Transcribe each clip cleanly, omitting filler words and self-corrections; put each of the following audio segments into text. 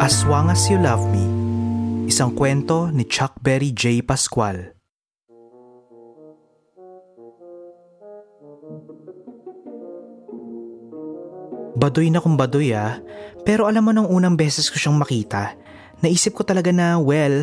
As Long As You Love Me, isang kwento ni Chuck Berry J. Pascual. Baduy na kung baduy pero alam mo nung unang beses ko siyang makita, naisip ko talaga na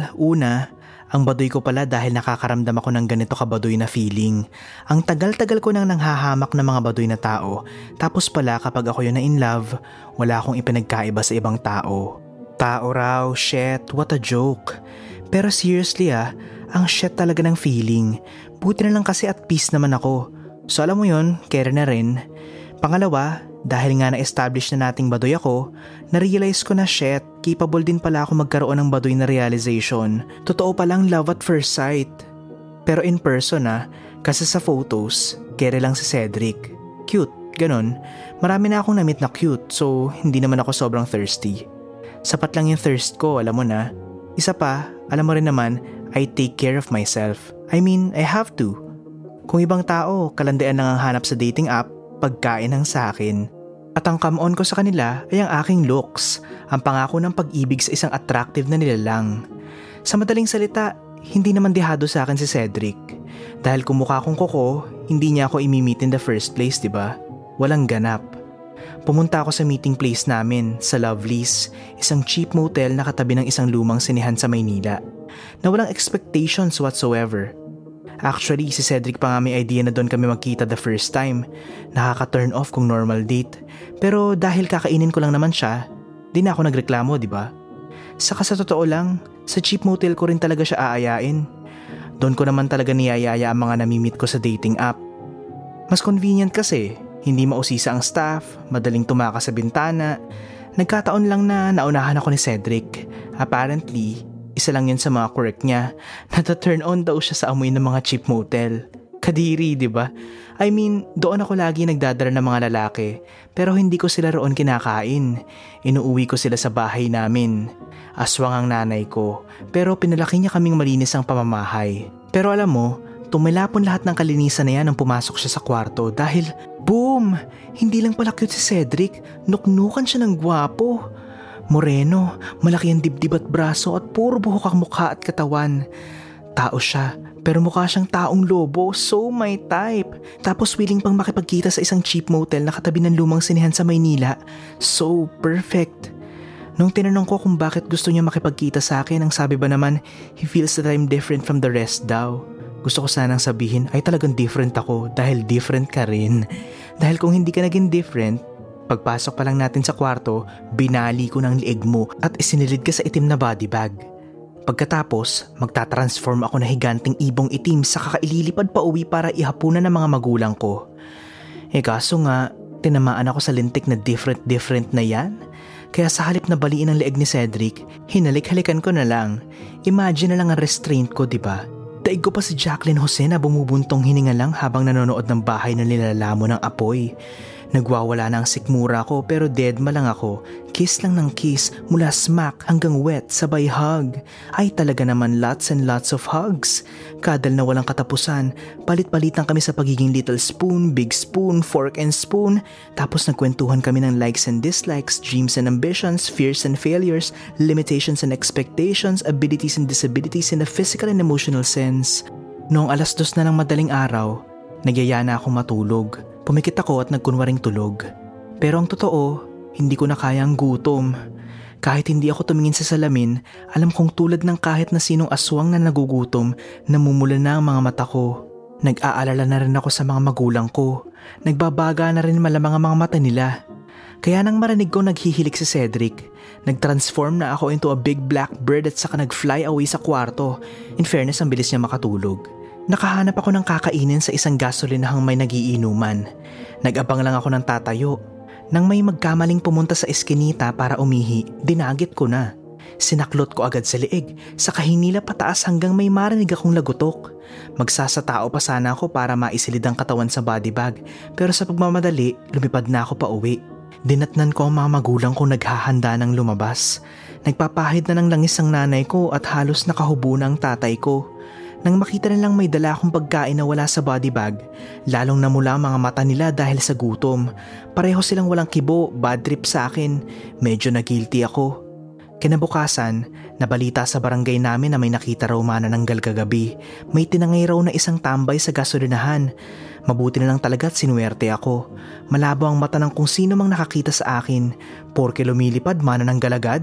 ang baduy ko pala dahil nakakaramdam ako ng ganito kabaduy na feeling. Ang tagal-tagal ko nang nanghahamak ng mga baduy na tao, tapos pala kapag ako yun na in love, wala akong ipinagkaiba sa ibang tao. Tao raw, shit, what a joke. Pero seriously ang shit talaga ng feeling. Buti na lang kasi at peace naman ako. So alam mo yun, care na rin. Pangalawa, dahil nga na-establish na nating baduy ako, na-realize ko na shit, capable din pala ako magkaroon ng baduy na realization. Totoo palang love at first sight. Pero in person kasi sa photos, kere lang si Cedric. Cute, ganun. Marami na akong na-meet na cute, so hindi naman ako sobrang thirsty. Sapat lang yung thirst ko, alam mo na. Isa pa, alam mo rin naman, I take care of myself. I mean, I have to. Kung ibang tao, kalandian lang ang hanap sa dating app, pagkain ang sa akin. At ang come-on ko sa kanila ay ang aking looks, ang pangako ng pag-ibig sa isang attractive na nilalang. Sa madaling salita, hindi naman dihado sa akin si Cedric. Dahil kung mukha kong koko, hindi niya ako imi-meet in the first place, diba? Walang ganap. Pumunta ako sa meeting place namin, sa Lovely's, isang cheap motel na katabi ng isang lumang sinihan sa Maynila, na walang expectations whatsoever. Actually, si Cedric pa nga may idea na doon kami magkita the first time. Nakaka-turn off kung normal date. Pero dahil kakainin ko lang naman siya, di na ako nagreklamo, di ba? Saka sa totoo lang, sa cheap motel ko rin talaga siya aayain. Doon ko naman talaga niyayaya ang mga namimit ko sa dating app. Mas convenient kasi, hindi mausisa ang staff, madaling tumakas sa bintana. Nagkataon lang na naunahan ako ni Cedric. Apparently, isa lang yun sa mga quirk niya. Nata-turn on daw siya sa amoy ng mga cheap motel. Kadiri, di ba? I mean, doon ako lagi nagdadala ng mga lalaki. Pero hindi ko sila roon kinakain. Inuuwi ko sila sa bahay namin. Aswang ang nanay ko. Pero pinalaki niya kaming malinis ang pamamahay. Pero alam mo, tumilapon lahat ng kalinisan na yan nang pumasok siya sa kwarto dahil, boom! Hindi lang pala cute si Cedric. Nuknukan siya ng gwapo. Moreno, malaki ang dibdib at braso at puro buhok ang mukha at katawan. Tao siya, pero mukha siyang taong lobo, so my type. Tapos willing pang makipagkita sa isang cheap motel na katabi ng lumang sinihan sa Maynila. So perfect. Nung tinanong ko kung bakit gusto niya makipagkita sa akin, ang sabi ba naman, he feels that I'm different from the rest daw. Gusto ko sanang sabihin, ay talagang different ako dahil different ka rin. Dahil kung hindi ka naging different, pagpasok pa lang natin sa kwarto, binali ko ng liig mo at isinilid ka sa itim na body bag. Pagkatapos, magtatransform ako na higanting ibong itim sa kakaililipad pa uwi para ihapunan ng mga magulang ko. Kaso nga, tinamaan ako sa lintik na different na yan. Kaya sa halip na baliin ang liig ni Cedric, hinalik-halikan ko na lang. Imagine na lang ang restraint ko, diba? Daig ko pa si Jacqueline Jose na bumubuntong hininga lang habang nanonood ng bahay na nilalamo ng apoy. Nagwawala na ang sikmura ko pero deadma lang ako. Kiss lang ng kiss mula smack hanggang wet sabay hug. Ay talaga naman lots and lots of hugs. Kadal na walang katapusan. Palit-palitan kami sa pagiging little spoon, big spoon, fork and spoon. Tapos nagkwentuhan kami ng likes and dislikes, dreams and ambitions, fears and failures, limitations and expectations, abilities and disabilities in a physical and emotional sense. Noong 2:00 na ng madaling araw, nagyaya na akong matulog. Pumikit ako at nagkunwaring tulog. Pero ang totoo, hindi ko na kaya ang gutom. Kahit hindi ako tumingin sa salamin, alam kong tulad ng kahit na sinong aswang na nagugutom, namumula na ang mga mata ko. Nag-aalala na rin ako sa mga magulang ko. Nagbabaga na rin malamang ang mga mata nila. Kaya nang marinig ko naghihilik si Cedric, nag-transform na ako into a big black bird at saka nag-fly away sa kwarto. In fairness, ang bilis niya makatulog. Nakahanap ako ng kakainin sa isang gasolinahang may nagiinuman. Nag-abang lang ako ng tatayo. Nang may magkamaling pumunta sa eskinita para umihi, dinagit ko na. Sinaklot ko agad sa liig, saka hinila pataas hanggang may marinig akong lagutok. Magsasatao pa sana ako para maisilid ang katawan sa body bag, pero sa pagmamadali, lumipad na ako pa uwi. Dinatnan ko ang mga magulang ko naghahanda ng lumabas. Nagpapahid na ng langis ang nanay ko at halos nakahubo na ang tatay ko. Nang makita nilang may dala akong pagkain na wala sa body bag, lalong namula ang mga mata nila dahil sa gutom. Pareho silang walang kibo, bad trip sa akin. Medyo na guilty ako. Kinabukasan, nabalita sa barangay namin na may nakita raw manananggal kagabi. May tinangay raw na isang tambay sa gasolinahan. Mabuti na lang talaga at sinuwerte ako. Malabo ang mata ng kung sino mang nakakita sa akin. Porke lumilipad manananggal agad?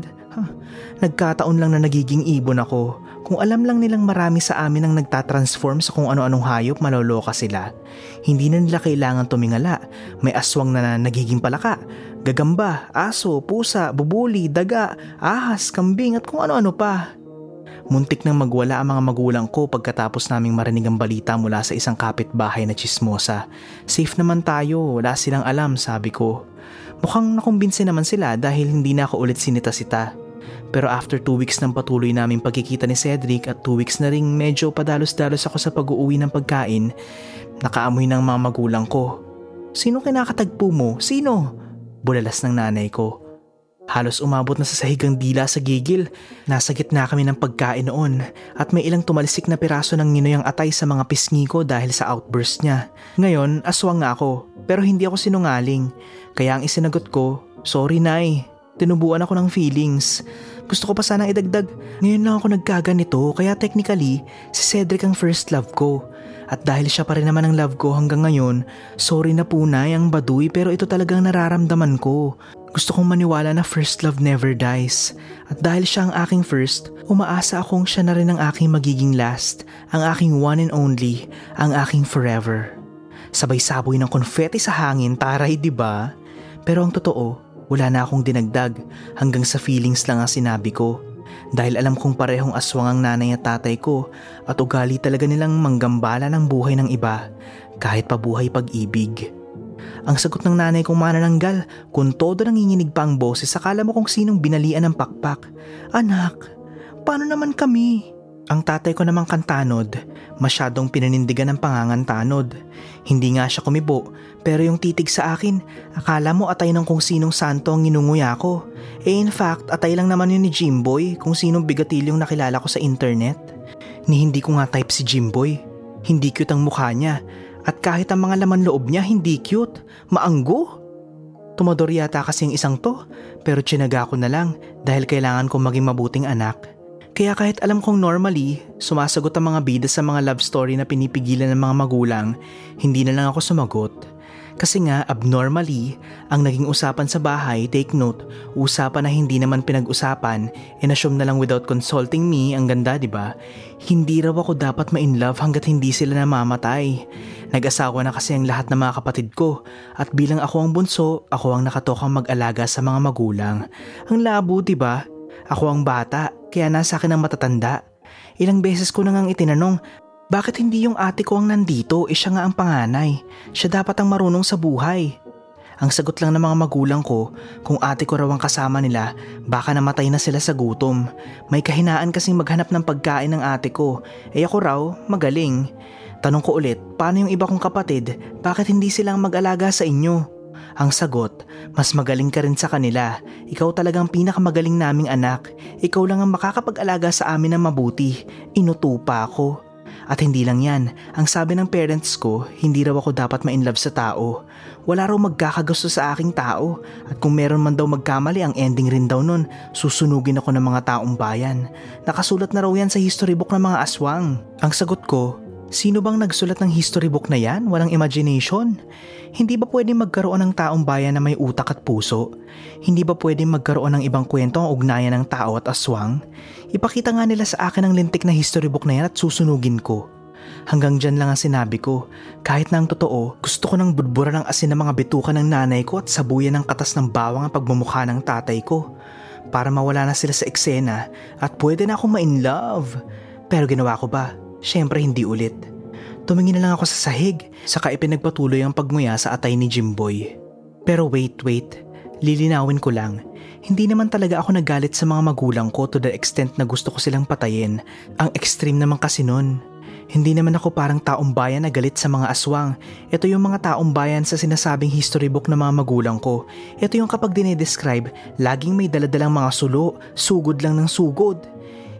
Nagkataon lang na nagiging ibon ako. Kung alam lang nilang marami sa amin ang nagtatransform sa kung ano-anong hayop, maloloka sila. Hindi na nila kailangan tumingala. May aswang na nagiging palaka, gagamba, aso, pusa, bubuli, daga, ahas, kambing at kung ano-ano pa. Muntik nang magwala ang mga magulang ko pagkatapos naming marinig ang balita mula sa isang kapitbahay na tsismosa. Safe naman tayo, wala silang alam, sabi ko. Mukhang nakumbinse naman sila dahil hindi na ako ulit sinita-sita. Pero after 2 weeks ng patuloy naming pagkikita ni Cedric at 2 weeks na ring medyo padalos-dalos ako sa pag-uuwi ng pagkain, nakaamoy ng mga magulang ko. Sino kinakatagpo mo? Sino? Bulalas ng nanay ko. Halos umabot na sa sahigang dila sa gigil. Nasa gitna kami ng pagkain noon at may ilang tumalisik na piraso ng ninoyang atay sa mga pisngi ko dahil sa outburst niya. Ngayon, aswang nga ako pero hindi ako sinungaling. Kaya ang isinagot ko, sorry nay, tinubuan ako ng feelings. Gusto ko pa sanang idagdag, ngayon lang ako nagkaganito kaya technically si Cedric ang first love ko. At dahil siya pa rin naman ang love ko hanggang ngayon, sorry na po nay ang baduy pero ito talagang nararamdaman ko. Gusto kong maniwala na first love never dies. At dahil siya ang aking first, umaasa akong siya na rin ang aking magiging last, ang aking one and only, ang aking forever. Sabay saboy ng konfeti sa hangin, taray diba? Pero ang totoo, wala na akong dinagdag, hanggang sa feelings lang ang sinabi ko. Dahil alam kong parehong aswang ang nanay at tatay ko at ugali talaga nilang manggambala ng buhay ng iba, kahit pabuhay pag-ibig. Ang sagot ng nanay kong manananggal, kung todo nanginginig pa ang boses, akala mo kung sinong binalian ng pakpak. Anak, paano naman kami? Ang tatay ko namang kantanod, masyadong pinanindigan ng pangangantanod. Hindi nga siya kumibo, pero yung titig sa akin, akala mo atay ng kung sinong santo ang inunguya ko. In fact, atay lang naman yun ni Jimboy, kung sinong bigatilyong nakilala ko sa internet. Ni hindi ko nga type si Jimboy. Hindi cute ang mukha niya, at kahit ang mga laman loob niya hindi cute. Maanggo? Tumador yata kasing isang to, pero tsinaga ko na lang dahil kailangan kong maging mabuting anak. Kaya kahit alam kong normally, sumasagot ang mga bida sa mga love story na pinipigilan ng mga magulang, hindi na lang ako sumagot. Kasi nga, abnormally, ang naging usapan sa bahay, take note, usapan na hindi naman pinag-usapan, inassume na lang without consulting me, ang ganda diba? Hindi raw ako dapat ma-inlove hanggat hindi sila namamatay. Nag-asawa na kasi ang lahat ng mga kapatid ko, at bilang ako ang bunso, ako ang nakatokang mag-alaga sa mga magulang. Ang labo diba? Ako ang bata, kaya nasa akin ang matatanda. Ilang beses ko na ngang itinanong, bakit hindi yung ate ko ang nandito, siya nga ang panganay. Siya dapat ang marunong sa buhay. Ang sagot lang ng mga magulang ko, kung ate ko raw ang kasama nila, baka namatay na sila sa gutom. May kahinaan kasing maghanap ng pagkain ng ate ko, ako raw, magaling. Tanong ko ulit, paano yung iba kong kapatid, bakit hindi silang mag-alaga sa inyo? Ang sagot, mas magaling ka rin sa kanila. Ikaw talagang pinakamagaling naming anak. Ikaw lang ang makakapag-alaga sa amin ng mabuti. Inutupa ako. At hindi lang yan, ang sabi ng parents ko, hindi raw ako dapat ma-inlove sa tao. Wala raw magkakagusto sa aking tao. At kung meron man daw magkamali, ang ending rin daw nun, susunugin ako ng mga taong bayan. Nakasulat na raw yan sa history book ng mga aswang. Ang sagot ko, sino bang nagsulat ng history book na yan? Walang imagination? Hindi ba pwedeng magkaroon ng taong bayan na may utak at puso? Hindi ba pwedeng magkaroon ng ibang kwento ang ugnayan ng tao at aswang? Ipakita nga nila sa akin ang lintik na history book na yan at susunugin ko. Hanggang dyan lang ang sinabi ko. Kahit na ang totoo, gusto ko nang budbura ng asin ng mga bituka ng nanay ko at sabuyan ng katas ng bawang ang pagmumukha ng tatay ko. Para mawala na sila sa eksena at pwede na akong ma-inlove. Pero ginawa ko ba? Siyempre hindi ulit. Tumingin na lang ako sa sahig, saka ipinagpatuloy ang pagmuya sa atay ni Jimboy. Pero wait, lilinawin ko lang. Hindi naman talaga ako nagalit sa mga magulang ko to the extent na gusto ko silang patayin. Ang extreme naman kasi nun. Hindi naman ako parang taong bayan na galit sa mga aswang. Ito yung mga taong bayan sa sinasabing history book ng mga magulang ko. Ito yung kapag dinedescribe, laging may daladalang mga sulo, sugod lang ng sugod.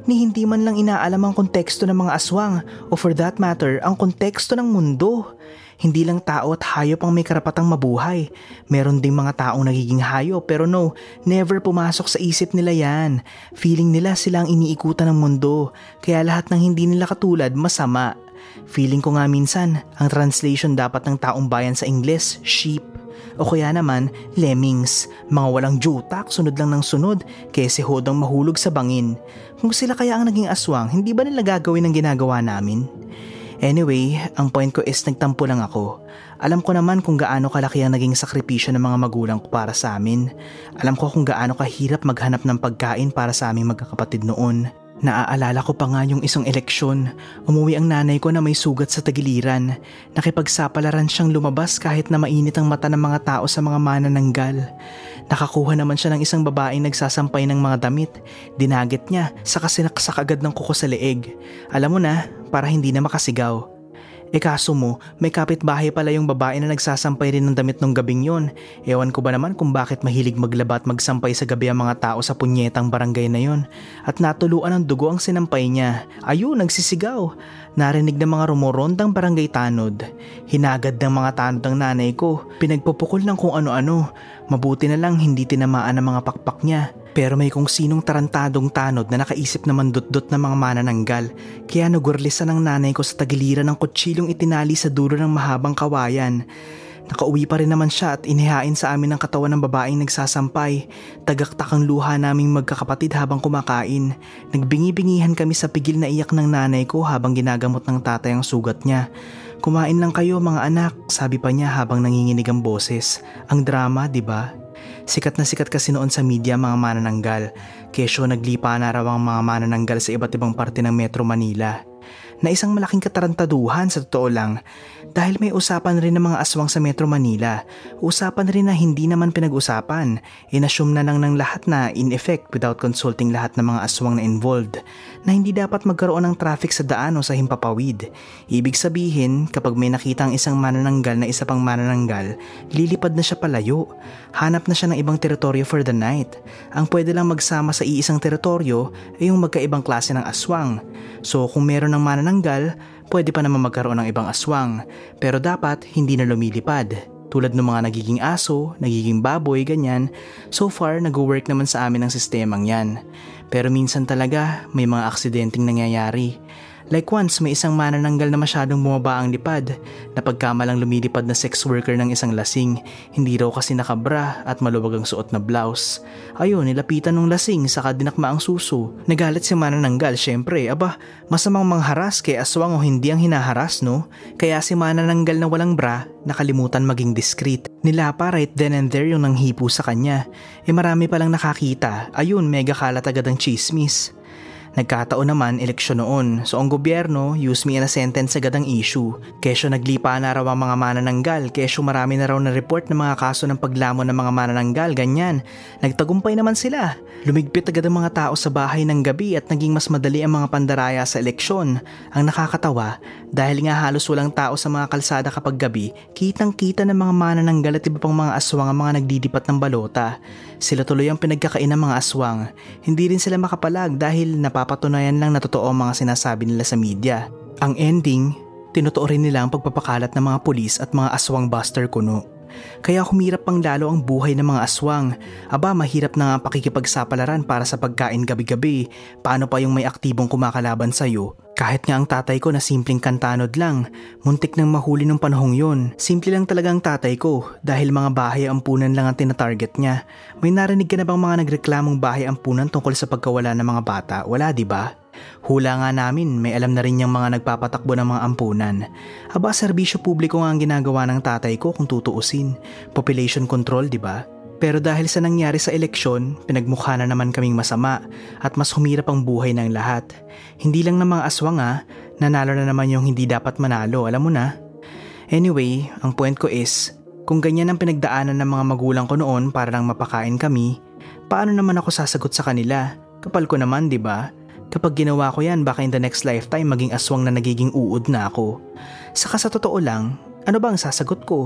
ni hindi man lang inaalam ang konteksto ng mga aswang o for that matter, ang konteksto ng mundo. Hindi lang tao at hayop ang may karapatang mabuhay. Meron ding mga taong nagiging hayop pero no, never pumasok sa isip nila yan. Feeling nila sila ang iniikutan ng mundo, kaya lahat ng hindi nila katulad masama. Feeling ko nga minsan, ang translation dapat ng taong bayan sa Ingles, sheep. O kaya naman, lemmings, mga walang jutak, sunod lang ng sunod, kaya si hodang mahulog sa bangin. Kung sila kaya ang naging aswang, hindi ba nila gagawin ang ginagawa namin? Anyway, ang point ko is nagtampo lang ako. Alam ko naman kung gaano kalaki ang naging sakripisyo ng mga magulang ko para sa amin. Alam ko kung gaano kahirap maghanap ng pagkain para sa aming magkakapatid noon. Naaalala ko pa nga yung isang eleksyon. Umuwi ang nanay ko na may sugat sa tagiliran. Nakipagsapalaran siyang lumabas kahit na mainit ang mata ng mga tao sa mga manananggal. Nakakuha naman siya ng isang babaeng nagsasampay ng mga damit. Dinagit niya, saka sinaksak agad ng kuko sa leeg. Alam mo na, para hindi na makasigaw. Kaso mo, may kapitbahay pala yung babae na nagsasampay rin ng damit nung gabing yon. Ewan ko ba naman kung bakit mahilig maglaba at magsampay sa gabi ang mga tao sa punyetang barangay na yon. At natuluan ng dugo ang sinampay niya. Ayun, nagsisigaw. Narinig ng mga rumorondang barangay tanod. Hinagad ng mga tanod ang nanay ko. Pinagpupukol ng kung ano-ano. Mabuti na lang hindi tinamaan ang mga pakpak niya. Pero may kung sinong tarantadong tanod na nakaisip na mandot-dot ng mga manananggal. Kaya nagurlisan ng nanay ko sa tagiliran ng kutsilong itinali sa dulo ng mahabang kawayan. Nakauwi pa rin naman siya at inihain sa amin ang katawan ng babaeng nagsasampay. Tagaktak ang luha naming magkakapatid habang kumakain. Nagbingi-bingihan kami sa pigil na iyak ng nanay ko habang ginagamot ng tatay ang sugat niya. Kumain lang kayo mga anak, sabi pa niya habang nanginginig ang boses. Ang drama, di ba? Sikat na sikat kasi noon sa media mga manananggal. Kesyo naglipa na raw ang mga manananggal sa iba't ibang parte ng Metro Manila. Na isang malaking katarantaduhan sa totoo lang dahil may usapan rin ng mga aswang sa Metro Manila. Usapan rin na hindi naman pinag-usapan. Inassume na lang ng lahat na in effect without consulting lahat ng mga aswang na involved na hindi dapat magkaroon ng traffic sa daan o sa himpapawid. Ibig sabihin, kapag may nakita ang isang manananggal na isa pang manananggal, lilipad na siya palayo. Hanap na siya ng ibang teritoryo for the night. Ang pwede lang magsama sa iisang teritoryo ay yung magkaibang klase ng aswang. So kung meron ng manananggal, pwede pa naman magkaroon ng ibang aswang. Pero dapat hindi na lumilipad. Tulad ng mga nagiging aso, nagiging baboy, ganyan. So far, nag-work naman sa amin ang sistemang yan. Pero minsan talaga, may mga aksidenteng nangyayari. Like once, may isang manananggal na masyadong bumaba ang lipad na pagkamalang lumilipad na sex worker ng isang lasing. Hindi raw kasi nakabra at maluwag ang suot na blouse. Ayun, nilapitan ng lasing saka dinakma ang suso. Nagalit si manananggal, syempre. Aba, masamang mangharas kay aswang o hindi ang hinaharas, no? Kaya si manananggal na walang bra, nakalimutan maging discreet. Nilapa right then and there yung nanghipo sa kanya. Marami palang nakakita. Ayun, mega kalat agad ang chismis. Nagkataon naman, eleksyon noon. So ang gobyerno, use me in a sentence agad ang issue. Kesyo naglipa na raw ang mga manananggal. Kesyo marami na raw na report ng mga kaso ng paglamon ng mga manananggal, ganyan. Nagtagumpay naman sila. Lumigpit agad ang mga tao sa bahay ng gabi at naging mas madali ang mga pandaraya sa eleksyon. Ang nakakatawa, dahil nga halos walang tao sa mga kalsada kapag gabi, kitang-kita ng mga manananggal at iba pang mga aswang ang mga nagdidipat ng balota. Sila tuloy ang pinagkakain ng mga aswang. Hindi rin sila makapalag dahil napapatunayan lang na totoo ang mga sinasabi nila sa media. Ang ending, tinotoo rin nila ang pagpapakalat ng mga pulis at mga aswang buster kuno. Kaya humirap pang lalo ang buhay ng mga aswang. Aba, mahirap na nga pakikipagsapalaran para sa pagkain gabi-gabi. Paano pa yung may aktibong kumakalaban sa'yo? Kahit nga ang tatay ko na simpleng kantanod lang, muntik nang mahuli nung panahong yun. Simple lang talaga ang tatay ko dahil mga bahay ampunan lang ang tinatarget niya. May narinig ka na bang mga nagreklamong bahay ampunan tungkol sa pagkawala ng mga bata? Wala, di ba? Hula nga namin, may alam na rin yung mga nagpapatakbo ng mga ampunan. Aba, serbisyo publiko nga ang ginagawa ng tatay ko kung tutuusin. Population control, di ba? Pero dahil sa nangyari sa eleksyon, pinagmukha na naman kaming masama at mas humirap ang buhay ng lahat. Hindi lang ng mga aswang nanalo na naman yung hindi dapat manalo, alam mo na. Anyway, ang point ko is, kung ganyan ang pinagdaanan ng mga magulang ko noon para lang mapakain kami, paano naman ako sasagot sa kanila? Kapal ko naman, di ba? Kapag ginawa ko yan, baka in the next lifetime maging aswang na nagiging uod na ako. Saka sa totoo lang, ano ba ang sasagot ko?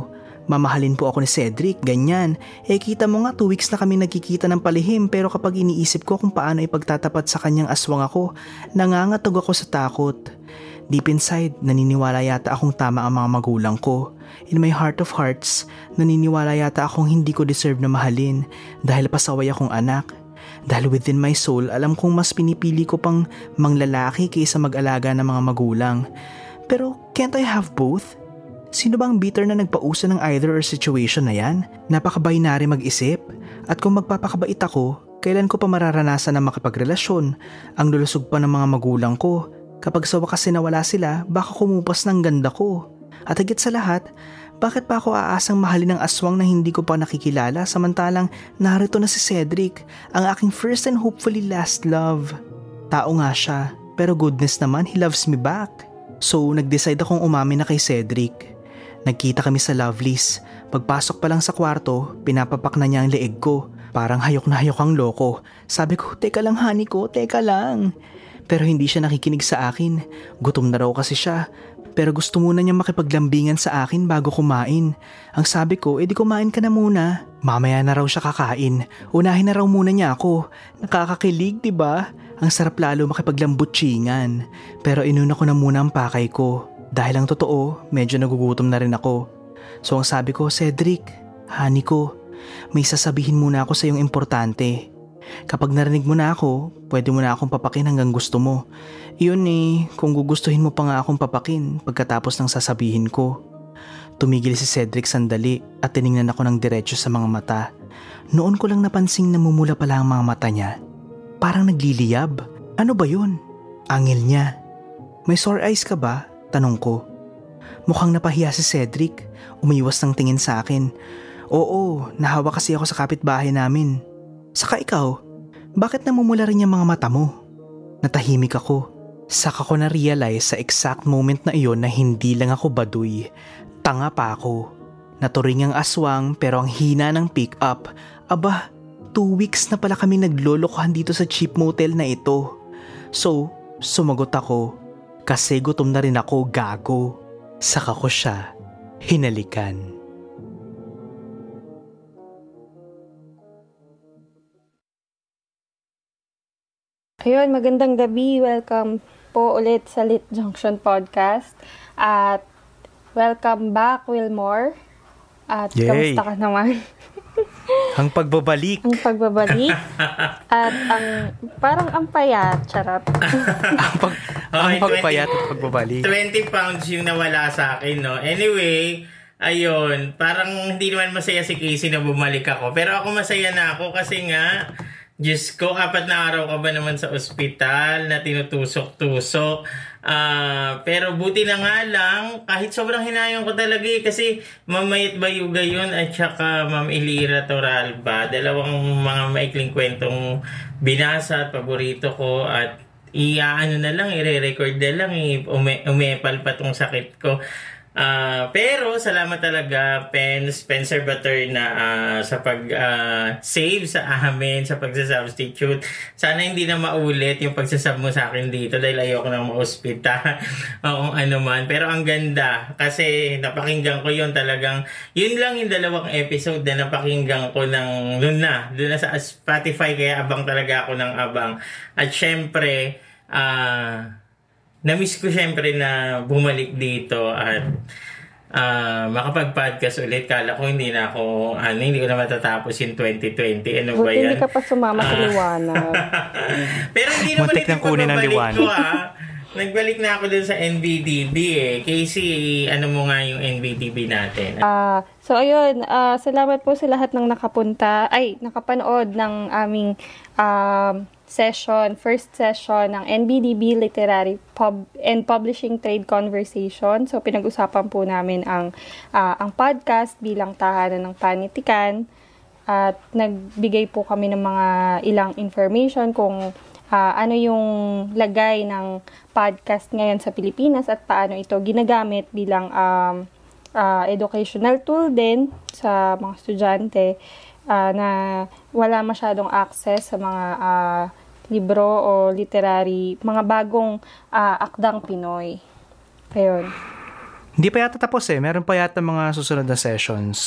Mamahalin po ako ni Cedric, ganyan. Kita mo nga 2 weeks na kami nagkikita ng palihim pero kapag iniisip ko kung paano ipagtatapat sa kanyang aswang ako, nangangatog ako sa takot. Deep inside, naniniwala yata akong tama ang mga magulang ko. In my heart of hearts, naniniwala yata akong hindi ko deserve na mahalin dahil pasaway akong anak. Dahil within my soul, alam kong mas pinipili ko pang manglalaki kaysa mag-alaga ng mga magulang. Pero can't I have both? Sino bang bitter na nagpausa ng either or situation na yan? Napaka-binary mag-isip. At kung magpapakabait ako, kailan ko pa mararanasan na makipagrelasyon? Ang lulusog pa ng mga magulang ko. Kapag sa wakas nawala sila, baka kumupas ng ganda ko. At higit sa lahat, bakit pa ako aasang mahalin ng aswang na hindi ko pa nakikilala samantalang narito na si Cedric, ang aking first and hopefully last love. Tao nga siya, pero goodness naman, he loves me back. So, nag-decide akong umamin na kay Cedric. Nagkita kami sa Lovely's. Pagpasok pa lang sa kwarto, pinapapak na niya ang leeg ko. Parang hayok na hayok ang loko. Sabi ko, teka lang honey ko, teka lang. Pero hindi siya nakikinig sa akin. Gutom na raw kasi siya. Pero gusto muna niya makipaglambingan sa akin bago kumain. Ang sabi ko, edi kumain ka na muna. Mamaya na raw siya kakain. Unahin na raw muna niya ako. Nakakakilig, diba? Ang sarap lalo makipaglambutsingan. Pero inuna ko na muna ang pakay ko. Dahil ang totoo, medyo nagugutom na rin ako. So ang sabi ko, Cedric, honey ko, may sasabihin muna ako sa iyong importante. Kapag narinig mo na ako, pwede mo na akong papakin hanggang gusto mo. Iyon kung gugustuhin mo pa nga akong papakin pagkatapos ng sasabihin ko. Tumigil si Cedric sandali at tiningnan ako ng diretso sa mga mata. Noon ko lang napansing namumula pala ang mga mata niya. Parang nagliliyab. Ano ba yun? Angel niya. May sore eyes ka ba? Tanong ko. Mukhang napahiya si Cedric. Umiwas ng tingin sa akin. Oo, nahawa kasi ako sa kapitbahay namin. Saka ikaw, bakit namumula rin yung mga mata mo? Natahimik ako. Saka ko na-realize sa exact moment na iyon na hindi lang ako baduy. Tanga pa ako. Naturing ang aswang pero ang hina ng pick-up. Aba, 2 weeks na pala kami naglolokohan dito sa cheap motel na ito. So, sumagot ako. Kasi gutom na rin ako, gago. Saka ko siya hinalikan. Ayun, magandang gabi. Welcome po ulit sa Lit Junction Podcast. At welcome back, Wilmore. At Yay! Kamusta ka naman? Ang pagbabalik. Ang pagbabalik. At parang ang payat. Charot. ang pagpayat at pagbabalik. 20 pounds yung nawala sa akin, no? Anyway, ayun, parang hindi naman masaya si Casey na bumalik ako. Pero ako masaya na ako kasi nga, Diyos ko, 4 na araw ka ba naman sa ospital na tinutusok-tusok. Pero buti na nga lang, kahit sobrang hinayang ko talaga kasi Mamayit Bayuga yun at saka Ma'am Elira Toralba. Dalawang mga maikling kwentong binasa at paborito ko at na lang, i-record na lang, umepal pa tong sakit ko. Pero salamat talaga Spencer Butter na sa pag-save sa amin sa pagsasubstitute. Sana hindi na maulit yung pagsasub mo sa akin dito dahil ayoko nang ma-hospital o ano man. Pero ang ganda kasi napakinggan ko yun talagang. Yun lang yung 2 episode na napakinggan ko doon na sa Spotify kaya abang talaga ako ng abang. At syempre na-miss ko syempre na bumalik dito at makapag-podcast ulit. Kala ko hindi ko na matatapos yung 2020. Ano ba yan? Hindi ka pa sumama sa liwanag. Pero hindi naman ito pagbabalik ko Nagbalik na ako dun sa NBDB Casey, ano mo nga yung NBDB natin? So ayun, salamat po sa lahat ng nakapanood ng aming first session ng NBDB Literary and Publishing Trade Conversation. So pinag-usapan po namin ang podcast bilang tahanan ng panitikan at nagbigay po kami ng mga ilang information kung ano yung lagay ng podcast ngayon sa Pilipinas at paano ito ginagamit bilang educational tool din sa mga estudyante na wala masyadong access sa mga libro o literary, mga bagong akdang Pinoy. Ayun. Hindi pa yata tapos meron pa yata mga susunod na sessions.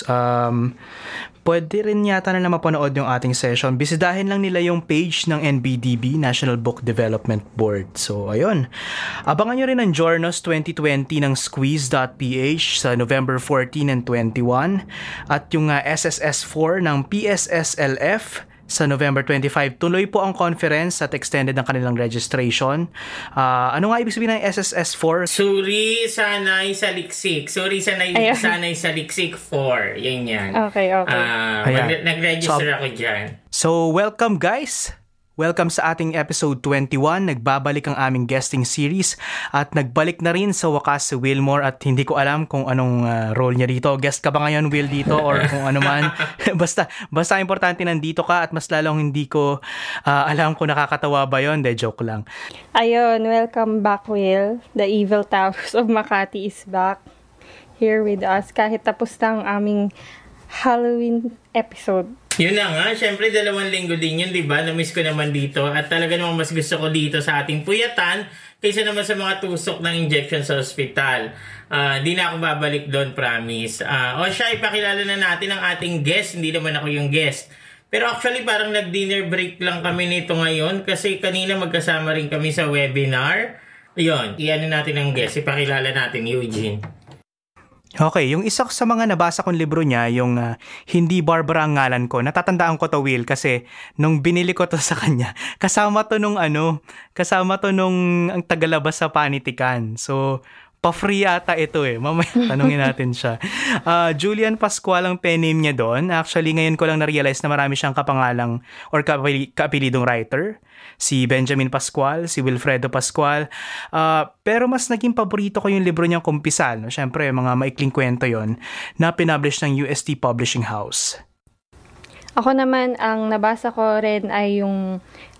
Pwede rin yata na mapanood yung ating session. Bisitahin lang nila yung page ng NBDB, National Book Development Board. So, ayun. Abangan nyo rin ang Journos 2020 ng Squeeze.ph sa November 14 and 21. At yung SSS4 ng PSSLF sa November 25. Tuloy po ang conference at extended ang kanilang registration. Ano nga ibig sabihin ng SSS4? Suri, sanay, saliksik. Suri, sanay, saliksik 4. Yan. Okay. Nag-register ako dyan. So, welcome guys! Welcome sa ating episode 21. Nagbabalik ang aming guesting series at nagbalik na rin sa wakas si Wilmore at hindi ko alam kung anong role niya dito. Guest ka ba ngayon, Will, dito or kung ano man? basta importante nandito ka at mas lalong hindi ko alam kung nakakatawa ba yun. Joke lang. Ayun, welcome back, Will. The Evil Towers of Makati is back here with us kahit tapos na ang aming Halloween episode. Yun na nga, syempre 2 linggo din yun, di ba? Na-miss ko naman dito at talaga namang mas gusto ko dito sa ating puyatan kaysa naman sa mga tusok ng injection sa ospital. Di na ako babalik doon, promise. Siya, ipakilala na natin ang ating guest. Hindi naman ako yung guest. Pero actually parang nag-dinner break lang kami nito ngayon kasi kanina magkasama rin kami sa webinar. Yun, iyan natin ang guest. Ipakilala natin, Eugene. Okay, yung isa sa mga nabasa kong libro niya, yung Hindi Barbara ang ngalan ko, natatandaan ko to, Will, kasi nung binili ko to sa kanya, kasama to nung ang tagalabas sa panitikan. So, pa-free ata ito Mamaya tanungin natin siya. Julian Pascual ang pen name niya doon. Actually, ngayon ko lang na-realize na marami siyang kapangalang or kaapelidong writer. Si Benjamin Pascual, si Wilfredo Pascual. Pero mas naging paborito ko yung libro niyang Kumpisal. No? Siyempre, mga maikling kwento yon na pinublish ng UST Publishing House. Ako naman, ang nabasa ko rin ay yung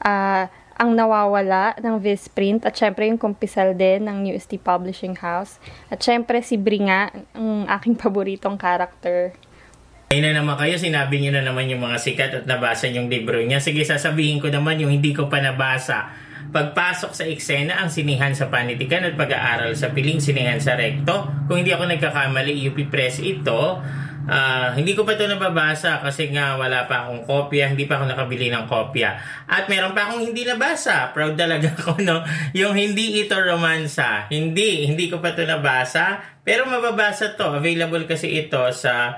Ang Nawawala ng Visprint at syempre yung Kumpisal din ng UST Publishing House. At syempre si Bringa, ang aking paboritong character. Ayun na naman kayo, sinabi niyo na naman yung mga sikat at nabasa yung libro niya. Sige, sasabihin ko naman yung hindi ko pa nabasa. Pagpasok sa eksena, ang sinihan sa panitikan at pag-aaral sa piling, sinihan sa rekto. Kung hindi ako nagkakamali, UP Press ito. Hindi ko pa ito nababasa kasi nga wala pa akong kopya, hindi pa ako nakabili ng kopya. At meron pa akong hindi nabasa. Proud talaga ako, no? Yung Hindi Ito Romansa. Hindi ko pa ito nabasa. Pero mababasa to. Available kasi ito sa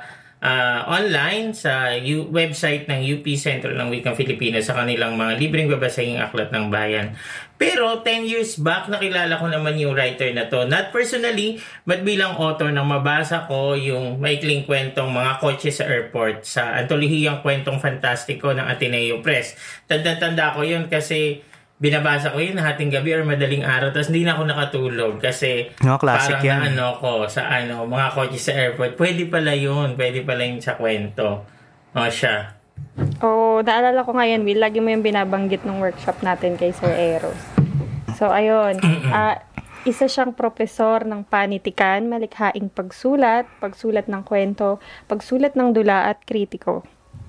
online sa website ng UP Sentro ng Wikang Filipino sa kanilang mga libreng babasahing aklat ng bayan. Pero 10 years back, nakilala ko naman yung writer na to. Not personally, but bilang author nang mabasa ko yung maikling kwentong Mga Kotse sa Airport sa antolihiyang kwentong fantastiko ng Ateneo Press. Tanda-tanda ko yun kasi binabasa ko yun hating gabi or madaling araw tapos hindi na ako nakatulog kasi classic parang yan. Mga Kotse sa Airport. Pwede pala yun sa kwento. Siya. Naalala ko ngayon, Will, lagi mo yung binabanggit ng workshop natin kay Sir Eros. So, ayun. Isa siyang profesor ng panitikan, malikhaing pagsulat ng kwento, pagsulat ng dula at kritiko.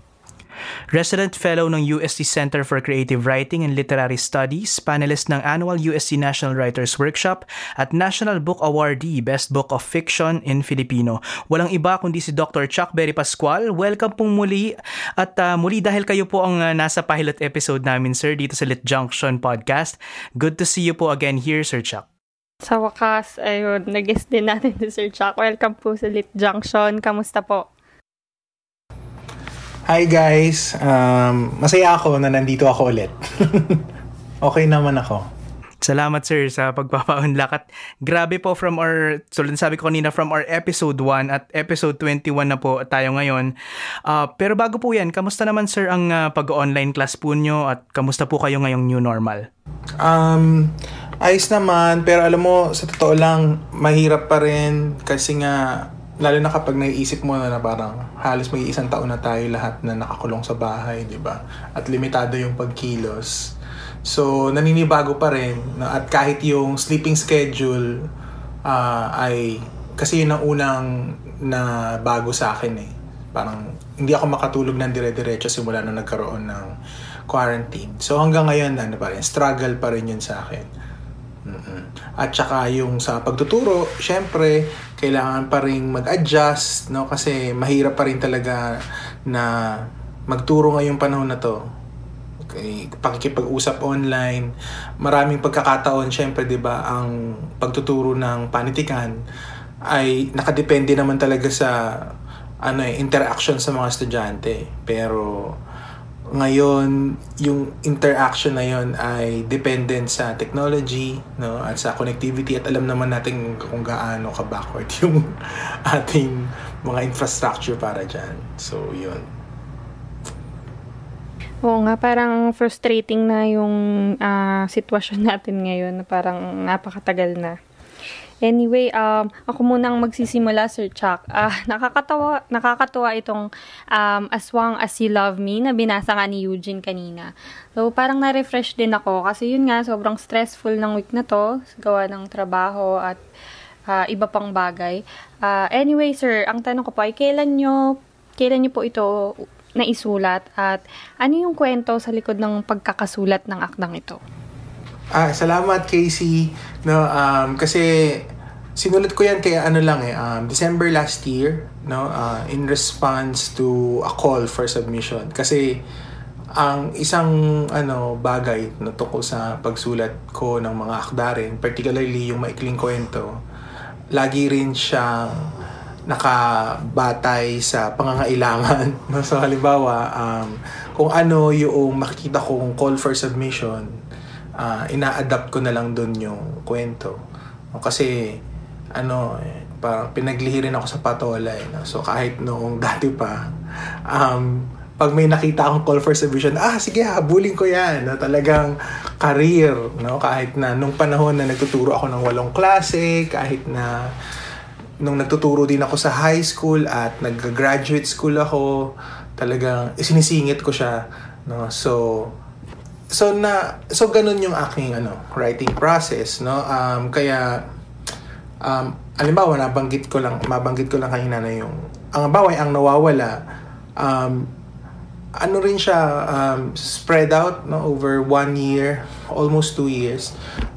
Resident Fellow ng UST Center for Creative Writing and Literary Studies, panelist ng Annual UST National Writers Workshop at National Book Awardee Best Book of Fiction in Filipino. Walang iba kundi si Dr. Chuck Berry Pascual. Welcome pong muli at muli dahil kayo po ang nasa pilot episode namin, sir, dito sa Lit Junction Podcast. Good to see you po again here, Sir Chuck. Sa wakas, ayun, nag-guest din natin si Sir Chuck. Welcome po sa Lit Junction. Kamusta po? Hi guys, masaya ako na nandito ako ulit. Okay naman ako. Salamat sir sa pagpapaunlak at grabe po from our, sabi ko kanina, from our episode 1 at episode 21 na po tayo ngayon. Pero bago po yan, kamusta naman sir ang pag-online class po nyo at kamusta po kayo ngayong new normal? Ayos naman, pero alam mo, sa totoo lang, mahirap pa rin kasi nga lalo na kapag naiisip mo na parang halos may 1 taon na tayo lahat na nakakulong sa bahay, di ba? At limitado yung pagkilos. So, naninibago pa rin. At kahit yung sleeping schedule ay, kasi yun ang unang na bago sa akin eh. Parang hindi ako makatulog ng dire-diretso simula na nagkaroon ng quarantine. So, hanggang ngayon, struggle pa rin yun sa akin. At saka yung sa pagtuturo, syempre, kailangan pa rin mag-adjust, no? Kasi mahirap pa rin talaga na magturo ngayong panahon na to. Okay, pakikipag-usap online, maraming pagkakataon, syempre, 'di ba, ang pagtuturo ng panitikan ay nakadepende naman talaga sa interaction sa mga estudyante. Pero ngayon, yung interaction na yon ay dependent sa technology, no, at sa connectivity, at alam naman natin kung gaano ka-backward yung ating mga infrastructure para dyan. So, yun. Oo nga, parang frustrating na yung sitwasyon natin ngayon, na parang napakatagal na. Anyway, ako munang magsisimula, Sir Chuck. Nakakatawa itong As Long As You Love Me na binasa nga ni Eugene kanina. So, parang na-refresh din ako kasi yun nga, sobrang stressful ng week na to sa gawa ng trabaho at iba pang bagay. Anyway, sir, ang tanong ko po ay kailan nyo po ito naisulat at ano yung kwento sa likod ng pagkakasulat ng akdang ito? Salamat, Casey. No, kasi sinulat ko yan kaya December last year, no, in response to a call for submission. Kasi ang isang bagay na tungkol sa pagsulat ko ng mga akda rin, particularly yung maikling kwento, lagi rin siyang nakabatay sa pangangailangan. No? So halimbawa, kung ano yung makikita kong call for submission, ina-adapt ko na lang dun yung kwento. Kasi parang pinaglihirin ako sa patola. No? So kahit noong dati pa, pag may nakita akong call for submission, sige, habulin ko yan. No? Talagang career. No? Kahit na nung panahon na nagtuturo ako ng 8 klase, kahit na nung nagtuturo din ako sa high school at nag-graduate school ako, talagang isinisingit ko siya. No? So ganun yung aking writing process, no. Kaya halimbawa mabanggit ko lang kanina na yung ang baway ang nawawala, rin siya, spread out, no, over 1 year, almost 2 years.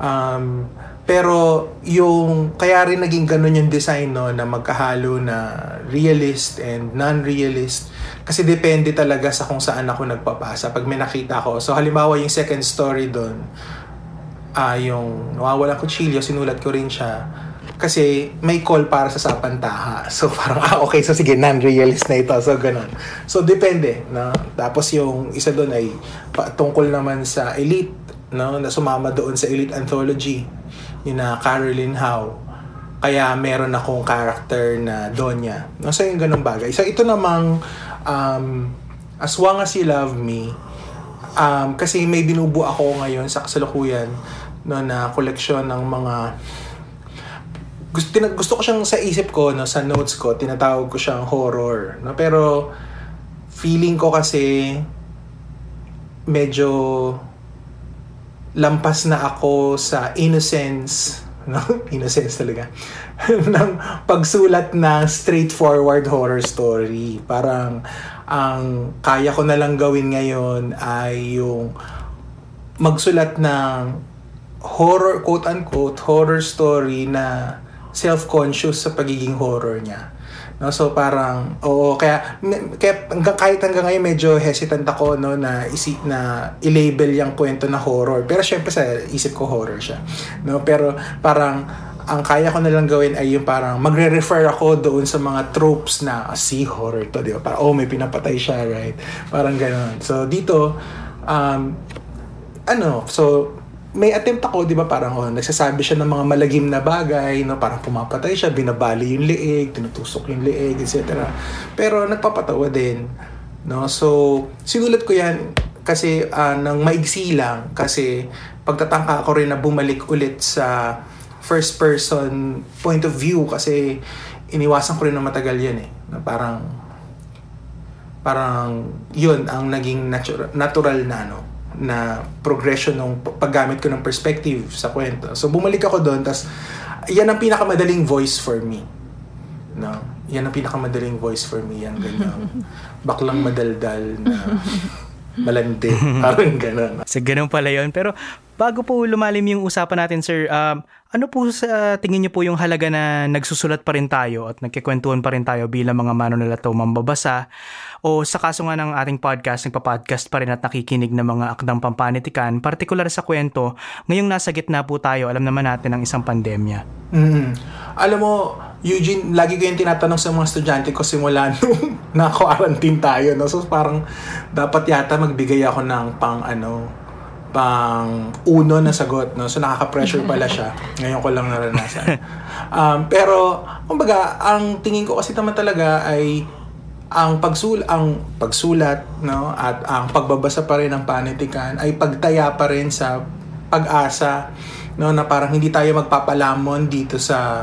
Pero yung kaya rin naging ganun yung design, no, na magkahalo na realist and non-realist. Kasi depende talaga sa kung saan ako nagpapasa. Pag may nakita ko. So halimbawa yung second story doon, yung nawawalang kutsilyo, sinulat ko rin siya. Kasi may call para sa sapantaha. So parang, okay, so sige, non-realist na ito. So ganun. So depende. No? Tapos yung isa doon ay tungkol naman sa elite. No? Na sumama doon sa elite anthology. Yung na Caroline Howe. Kaya meron akong character na Donya. No? So yung ganung bagay. So ito namang As Long As You Love Me, kasi may binubuo ako ngayon sa kasalukuyan, no, na koleksyon ng mga gusto ko siyang sa isip ko, no, sa notes ko tinatawag ko siyang horror, no, pero feeling ko kasi medyo lampas na ako sa innocence, no? Innocence talaga ng pagsulat ng straightforward horror story. Parang ang kaya ko na lang gawin ngayon ay yung magsulat ng horror, quote-unquote, horror story na self-conscious sa pagiging horror niya. No, so parang kaya kahit hanggang ngayon medyo hesitant ako, no, na i-label yung kwento na horror. Pero syempre sa isip ko horror siya. No, pero parang ang kaya ko na lang gawin ay yung parang magre-refer ako doon sa mga tropes na horror to, di ba? Parang may pinapatay siya, right? Parang gano'n. So dito so may attempt ako, di ba, parang nagsasabi siya ng mga malagim na bagay, no, parang pumapatay siya, binabali yung leeg, tinutusok yung leeg, etc. Pero nagpapatawa din, no. So sinulat ko yan kasi nang maigsi lang, kasi pagtatangka ko rin na bumalik ulit sa first person point of view, kasi iniwasan ko rin na matagal yan na parang yun ang naging natural na progression ng paggamit ko ng perspective sa kwento. So bumalik ako doon, tas yan ang pinakamadaling voice for me. No? Yan ang pinakamadaling voice for me, yan ganyan. Baklang madaldal na malandi, parang gano'n. So ganun pala yun. Pero Bago po lumalim yung usapan natin, sir, ano po sa tingin niyo po yung halaga na nagsusulat pa rin tayo at nagkikwentuhan pa rin tayo bilang mga manunulat o mambabasa? O sa kaso nga ng ating podcast, nagpa-podcast pa rin at nakikinig ng mga akdang pampanitikan, partikular sa kwento, ngayong nasa gitna po tayo, alam naman natin ang isang pandemya. Alam mo, Eugene, lagi ko yung tinatanong sa mga estudyante ko simula nung na-quarantine tayo, no? So parang dapat yata magbigay ako ng pang uno na sagot, no? So nakaka-pressure pala siya. Ngayon ko lang naranasan. Pero kumbaga, ang tingin ko kasi naman talaga ay ang pagsulat, no, at ang pagbabasa pa rin ng panitikan ay pagtaya pa rin sa pag-asa, no, na parang hindi tayo magpapalamon dito sa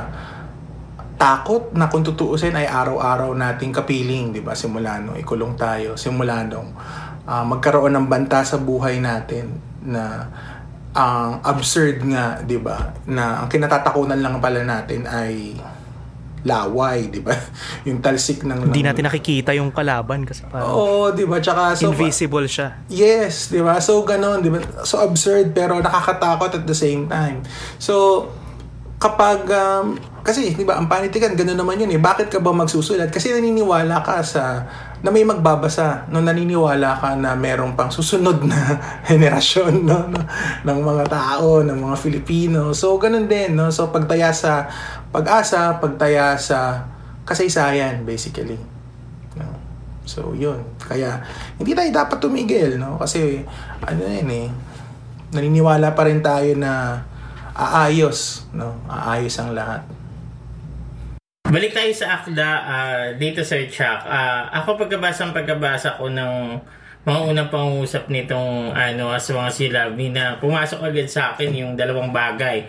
takot na kung tutuusin ay araw-araw nating kapiling, di ba? Simula nung ikulong tayo, simula nung magkaroon ng banta sa buhay natin na ang absurd nga, di ba? Na ang kinatatakunan lang pala natin ay laway, di ba? Yung talsik ng... Hindi natin nakikita yung kalaban kasi parang... Oo, di ba? Tsaka... invisible siya. Yes, di ba? So, ganon, di ba? So, absurd pero nakakatakot at the same time. So, kapag... kasi, di ba, ang panitikan, ganon naman yun eh. Bakit ka ba magsusulat? Kasi naniniwala ka na may magbabasa, no, naniniwala ka na merong pang susunod na henerasyon, no, ng mga tao, ng mga Filipino. So, ganun din, no? So, pagtaya sa pag-asa, pagtaya sa kasaysayan, basically. No? So, yun. Kaya, hindi tayo dapat tumigil, no? Kasi, naniniwala pa rin tayo na aayos, no? Aayos ang lahat. Balik tayo sa akda dito, Sir Chuck. Ako pagkabasa ko ng mga unang pangungusap nitong Aswang Silabi na pumasok agad sa akin yung dalawang bagay,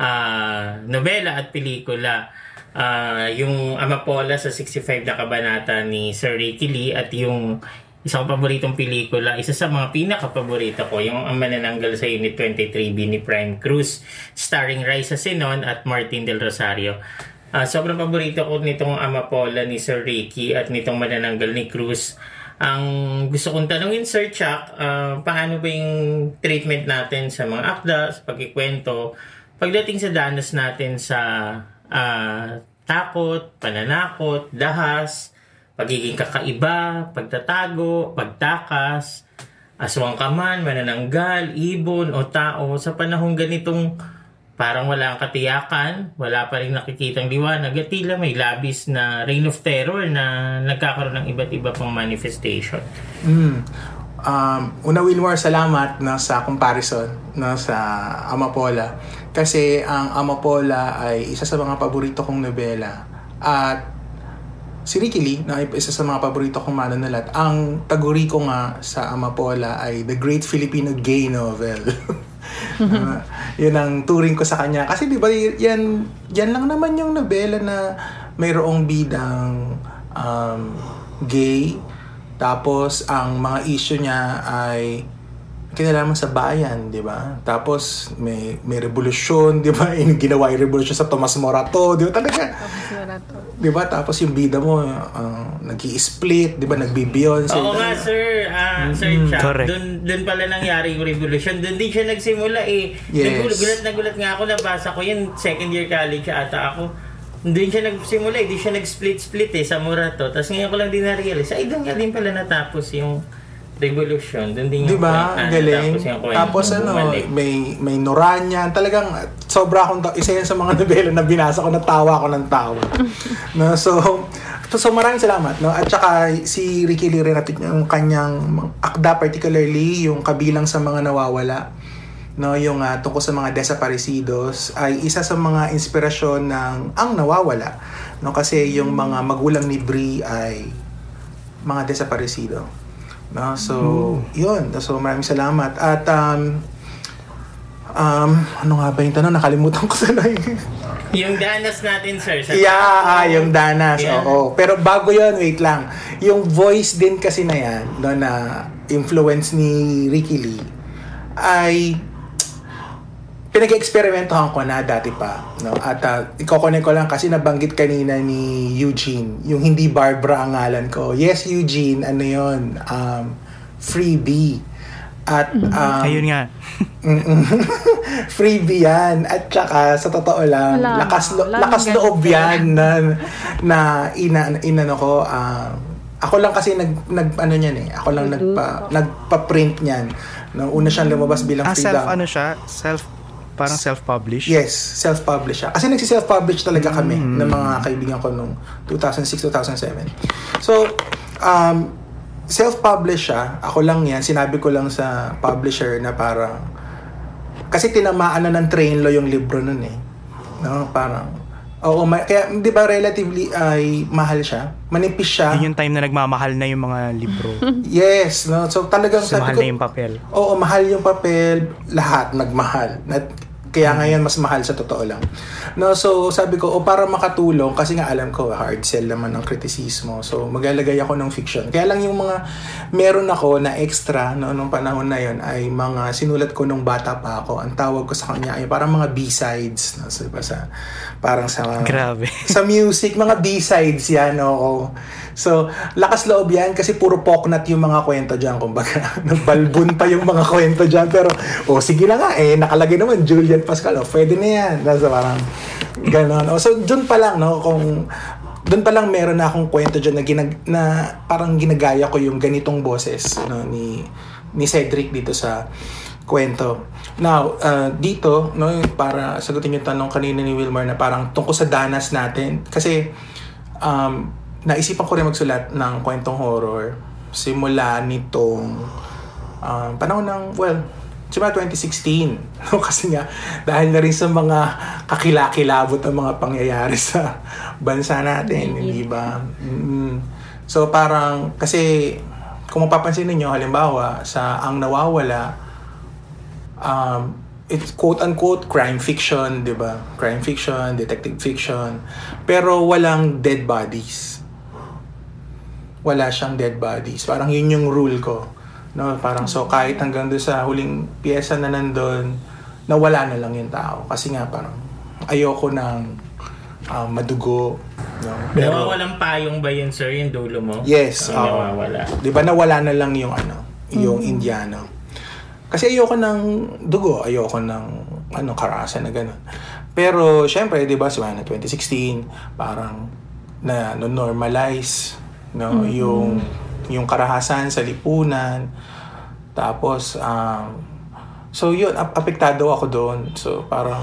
nobela at pelikula. Yung Amapola sa 65 na kabanata ni Sir Ricky Lee at yung isang paboritong pelikula, isa sa mga pinaka-paborito ko, yung Ang Manananggal sa Unit 23B ni Prime Cruz, starring Raisa Sinon at Martin Del Rosario. Sobrang paborito ko nitong Amapola ni Sir Ricky at nitong Manananggal ni Cruz. Ang gusto kong tanungin, Sir Chuck, paano ba yung treatment natin sa mga akda, sa pagkikwento, pagdating sa danas natin sa takot, pananakot, dahas, pagiging kakaiba, pagtatago, pagtakas, aswang ka man, manananggal, ibon o tao, sa panahong ganitong parang wala ang katiyakan, wala pa rin nakikitang liwanag, at tila may labis na reign of terror na nagkakaroon ng iba't iba pang manifestation. Una, Wilmore, salamat sa comparison sa Amapola. Kasi ang Amapola ay isa sa mga paborito kong nobela. At si Ricky Lee, na isa sa mga paborito kong manunulat, ang taguri ko nga sa Amapola ay The Great Filipino Gay Novel. Yun ang turing ko sa kanya. Kasi di ba yan lang naman yung nobela na mayroong bidang gay. Tapos ang mga issue niya ay kinalaman sa bayan, di ba? Tapos may revolusyon, di ba? Ginawa yung revolusyon sa Tomas Morato, di ba? Talaga. Di ba? Tapos yung bida mo nag-i-split, di ba? Nagbi-Beyonce. Oo nga, sir. Sir Chuck, doon pala nangyari yung revolution. Doon din siya nagsimula eh. Yes. Nagulat nga ako, nabasa ko yun, second year college ata ako. Doon siya nagsimula eh, di siya nag-split sa Morato. Tapos ngayon ko lang din na-realize, ay doon nga din pala natapos yung revolution. Doon din yung diba? Galing. Tapos may Noranyan. Talagang sobra akong isa yan sa mga nobela na binasa ko, natawa ako ng tawa. No, so maraming salamat, no? At saka si Ricky Lee rin natin yung kanyang akda, particularly yung Kabilang sa Mga Nawawala, no, yung tungkol sa mga desaparecidos, ay isa sa mga inspirasyon ng Ang Nawawala, no, kasi yung mga magulang ni Bri ay mga desaparecido, no. So yun, so maraming salamat. At ano nga ba yung tanong, nakalimutan ko sa yung danas natin, sir. Yung danas. Yeah. Oo. Pero bago yun, wait lang. Yung voice din kasi na yan, no, na influence ni Ricky Lee, ay pinag-eksperimentohan ko na dati pa, no? At iko-connect ko lang kasi nabanggit kanina ni Eugene, yung hindi Barbara ang ngalan ko. Yes, Eugene, ano yun? Freebie. At Ayun nga. freebie yan. At saka sa totoo lang, Wala lakas nang loob ganito. yan na inano ko. Ako lang kasi ano niyan eh. Ako lang nagpa-print niyan. No, una siyang lumabas bilang freedom. Parang self-published? Yes, self-publish siya. Kasi nagsi-self-publish talaga kami ng mga kaibigan ko nung 2006-2007. So, self-publish siya. Ako lang yan. Sinabi ko lang sa publisher na parang kasi tinamaan na ng train law yung libro nun eh. No, parang kaya 'di ba relatively ay mahal siya. Manipis siya. Yun yung time na nagmamahal na yung mga libro. Yes, no. So talagang So, mahal na yung papel. Oo, mahal yung papel, lahat nagmahal. Kaya ngayon mas mahal sa totoo lang. No, so sabi ko, para makatulong kasi nga alam ko hard sell naman ang kritisismo. So maglalagay ako ng fiction. Kaya lang yung mga meron ako na extra no nung panahon na yon ay mga sinulat ko nung bata pa ako. Ang tawag ko sa kanya ay parang mga B-sides, no? So, parang sa Grabe. sa music, mga B-sides yan, oo. So, lakas loob yan kasi puro poknat yung mga kwento dyan. Kumbaga, nagbalbon pa yung mga kwento dyan. Pero, sige na nga eh, nakalagay naman Julian Pascal. Pwede na yan. So, parang, gano'n. So, dun pa lang, no, doon pa lang meron na akong kwento dyan na parang ginagaya ko yung ganitong boses, no, ni Cedric dito sa kwento. Now, dito, no, para sagutin yung tanong kanina ni Wilmar na parang tungkol sa danas natin. Kasi, naisipan ko rin magsulat ng kwentong horror simula nitong panahon ng, simula 2016. No? Kasi nga, dahil na rin sa mga kakilakilabot ng mga pangyayari sa bansa natin, hindi ba? So parang, kasi kung mapapansin ninyo, halimbawa, sa Ang Nawawala, it's quote-unquote crime fiction, di ba? Crime fiction, detective fiction, pero walang dead bodies. Wala siyang dead bodies. Parang yun yung rule ko. No, parang so kahit hanggang doon sa huling piyesa na nandun, nawala na lang yung tao. Kasi nga parang ayoko ng madugo. No? Pero, nawawalang payong ba yun, sir, yung dulo mo? Yes. Nawawala. Di ba nawala na lang yung yung Indiano. Kasi ayoko ng dugo, ayoko ng karahasan na gano'n. Pero syempre, di ba, sa 2016, parang normalize no, yung karahasan sa lipunan. Tapos so yun, apektado ako doon. So parang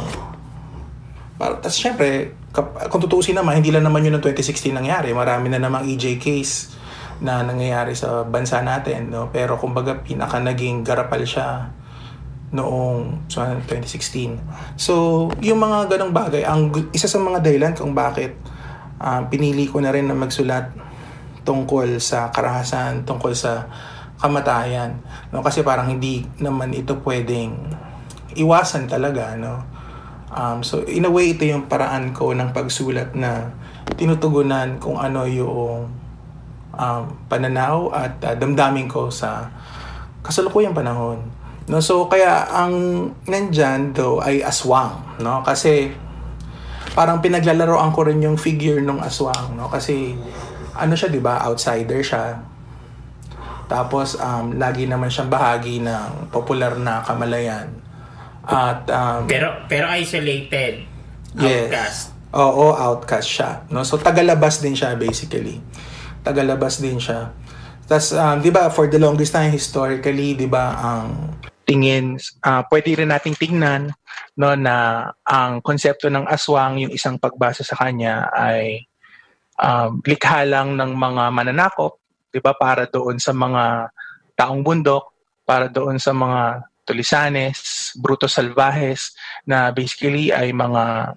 tas syempre kung tutuusin naman, hindi lang naman yun ng 2016 nangyari. Marami na namang EJ case na nangyayari sa bansa natin, no? Pero kumbaga pinaka naging garapal siya noong 2016. So yung mga ganong bagay, isa sa mga dahilan kung bakit pinili ko na rin na magsulat tungkol sa karahasan, tungkol sa kamatayan, no? Kasi parang hindi naman ito pwedeng iwasan talaga, no? So in a way, ito yung paraan ko ng pagsulat na tinutugunan kung ano yung pananaw at damdamin ko sa kasalukuyang panahon, no? So kaya ang nandyan daw ay aswang, no? Kasi parang pinaglalaroan ko rin yung figure ng aswang, no? Kasi siya, 'di ba? Outsider siya. Tapos lagi naman siyang bahagi ng popular na kamalayan. At pero isolated. Yes. Outcast. Oo, outcast siya, no? So tagalabas din siya basically. Tagalabas din siya. Tas 'di ba, for the longest time historically, 'di ba, ang tingin pwede rin nating tingnan, no, na ang konsepto ng aswang, yung isang pagbasa sa kanya ay likha lang ng mga mananakop, 'di ba, para doon sa mga taong bundok, para doon sa mga tulisanes, brutos salvajes, na basically ay mga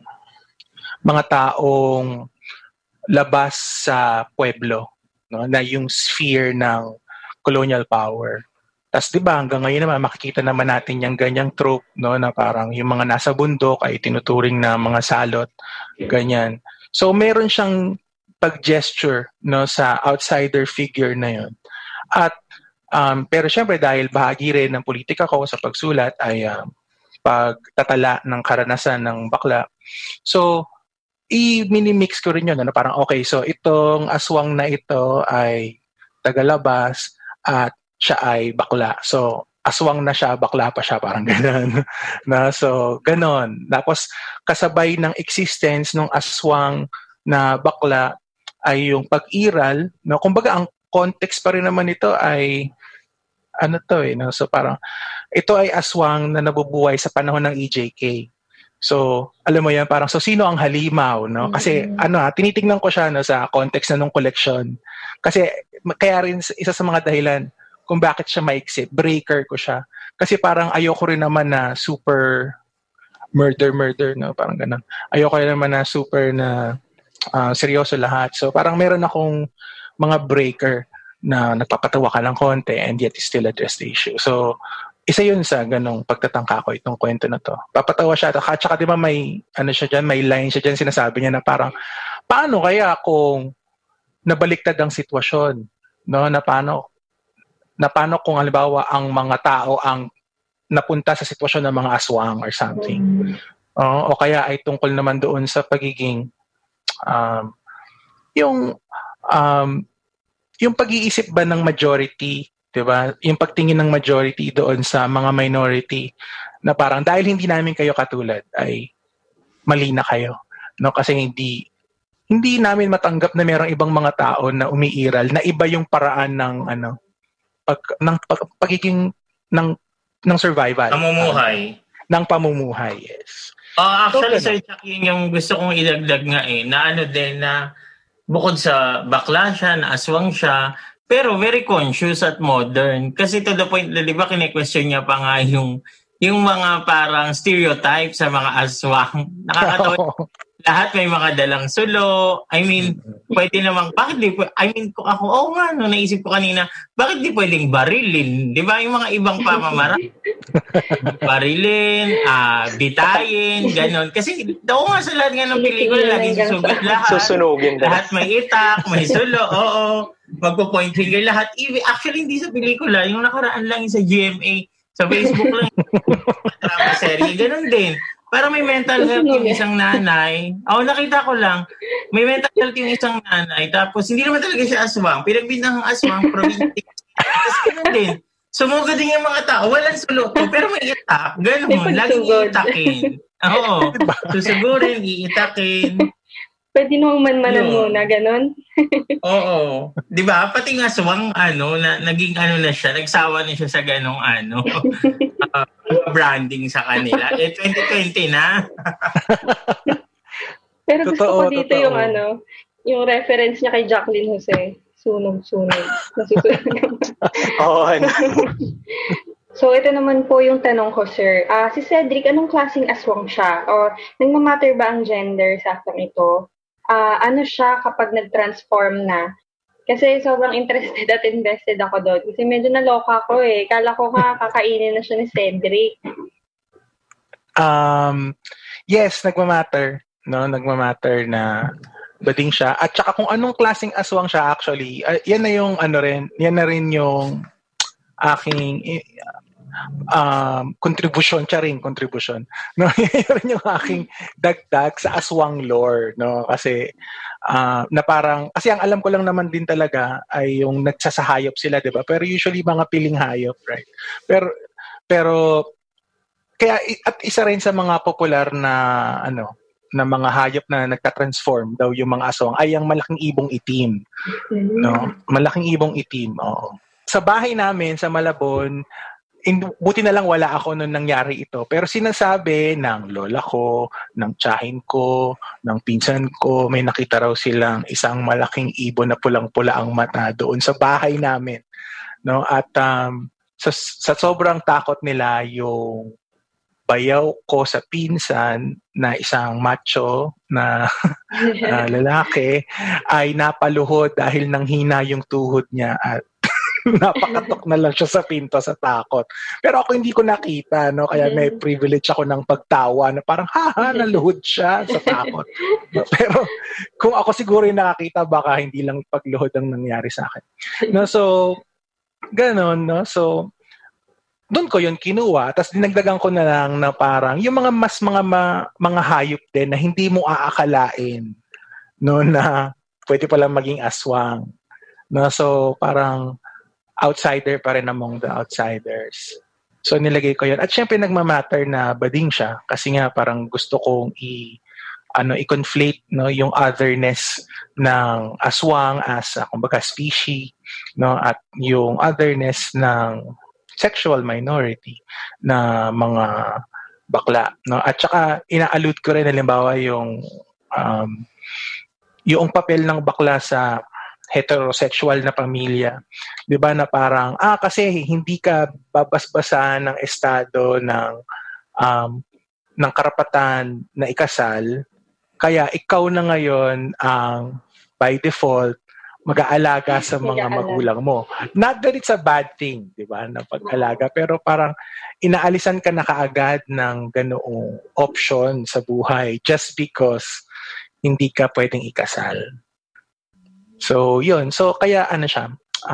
taong labas sa pueblo, no, na yung sphere ng colonial power. Tas 'di ba, hanggang ngayon naman makikita naman natin yung ganyang trope, no, na parang yung mga nasa bundok ay tinuturing na mga salot, ganyan. So meron siyang pag-gesture, no, sa outsider figure na yun. At pero syempre dahil bahagi rin ng politika ko sa pagsulat ay pagtatala ng karanasan ng bakla. So i-minimix ko rin yun, ano, parang okay, so itong aswang na ito ay tagalabas at siya ay bakla. So aswang na siya, bakla pa siya, parang gano'n. So, gano'n. Tapos, kasabay ng existence ng aswang na bakla ay yung pag-iral. No? Kumbaga, ang context pa rin naman ito ay, so parang, ito ay aswang na nabubuhay sa panahon ng EJK. So, alam mo yan, parang, so sino ang halimaw, no? Kasi, tinitingnan ko siya, no, sa context na nung collection. Kasi, kaya rin, isa sa mga dahilan kung bakit siya maiksi, breaker ko siya. Kasi parang ayoko rin naman na super murder, no? Parang ganun. Ayoko rin naman na super na seryoso lahat. So, parang meron akong mga breaker na nagpapatawa ka ng konti and yet still address the issue. So, isa yun sa ganong pagtatangka ko itong kwento na to. Papatawa siya. At saka di ba may, may line siya dyan, sinasabi niya na parang, paano kaya kung nabaliktad ang sitwasyon? No? Na paano kung halimbawa ang mga tao ang napunta sa sitwasyon ng mga aswang or something. O kaya ay tungkol naman doon sa pagiging yung pag-iisip ba ng majority, 'di ba? Yung pagtingin ng majority doon sa mga minority na parang dahil hindi namin kayo katulad ay mali na kayo. No, kasi hindi namin matanggap na mayroong ibang mga tao na umiiral na iba yung paraan ng pagiging ng survival. Ng pamumuhay, yes. Actually, Sir Chuck, yun yung gusto kong idagdag nga na din na bukod sa bakla siya, na aswang siya, pero very conscious at modern. Kasi to the point na, di ba, kine-question niya pa nga yung mga parang stereotype sa mga aswang. Nakakatawa. Lahat may mga dalang sulo. I mean, pwede namang, bakit di pwede? I mean, kung ako, naisip ko kanina, bakit di pwedeng barilin? Di ba yung mga ibang pamamara? Barilin, bitayin, ganon. Kasi, nga sa lahat nga ng pelikula, laging susugat lahat. Susunugin. Lahat may itak, may sulo, oo. Magpo-point finger lahat. Actually, hindi sa pelikula. Yung nakaraan lang sa GMA, sa Facebook lang. Drama serie, ganon din. Para may mental health yung isang nanay. Nakita ko lang. May mental health yung isang nanay. Tapos, hindi naman talaga siya aswang. Pinagbintang aswang, province. Tapos, ganun din. Sumugod din yung mga tao. Walang suluto, pero may itak. Ganun. Laging iitakin. Oo. Susugurin, iitakin. Pwede naman manmanan muna, ganon. Oo. Di ba? Pati nga aswang, naging na siya, nagsawa na siya sa ganong branding sa kanila. 2020 na. Pero gusto ko dito yung yung reference niya kay Jacqueline Jose. Sunog-sunog. Nasusunog. So, ito naman po yung tanong ko, sir. Si Cedric, anong klaseng aswang siya? Or nagmamatter ba ang gender sa aktang ito? Ano siya kapag nag-transform na? Kasi sobrang interested at invested ako doon. Kasi medyo naloka ko eh. Kala ko kakainin na siya ni Cedric. Yes, nagmamatter. No? Nagmamatter na bading siya. At saka kung anong klaseng aswang siya actually, yan na yung yan na rin yung aking contribution. No, yun yung aking dagdag sa aswang lore, no? Kasi na parang kasi ang alam ko lang naman din talaga ay yung nagsasahayop sila, 'di ba? Pero usually mga piling hayop, right? Pero kaya at isa rin sa mga popular na na mga hayop na nagta-transform daw yung mga aswang ay ang malaking ibong itim. No? Malaking ibong itim, oo. Sa bahay namin sa Malabon, buti na lang wala ako nung nangyari ito. Pero sinasabi ng lola ko, ng tiyahin ko, ng pinsan ko, may nakita raw silang isang malaking ibon na pulang-pula ang mata doon sa bahay namin. No? At sa sobrang takot nila, yung bayaw ko sa pinsan na isang macho na lalaki ay napaluhod dahil nang hina yung tuhod niya at napakatok na lang siya sa pinto sa takot. Pero ako hindi ko nakita, no? Kaya may privilege ako ng pagtawa na parang, naluhod siya sa takot. Pero kung ako siguro yung nakakita, baka hindi lang pagluhod ang nangyari sa akin. No? So, ganon, no? So, doon ko yun kinuha. Tapos dinagdagan ko na lang na parang, yung mga mga hayop din na hindi mo aakalain, no? Na pwede palang maging aswang. No? So, parang, outsider pa rin among the outsiders. So nilagay ko 'yon. At syempre nagma-matter na bading siya kasi nga parang gusto kong i-conflate no yung otherness ng aswang as kumbaga species no at yung otherness ng sexual minority na mga bakla no at saka ina-allude ko rin halimbawa yung papel ng bakla sa heterosexual na pamilya. 'Di ba na parang kasi hindi ka babasbasan ng estado ng karapatan na ikasal, kaya ikaw na ngayon ang by default mag-aalaga sa mga magulang mo. Not that it's a bad thing, 'di ba? Na pag-alaga, pero parang inaalisan ka na kaagad ng ganoong option sa buhay just because hindi ka pwedeng ikasal. So, yun. So, kaya siya,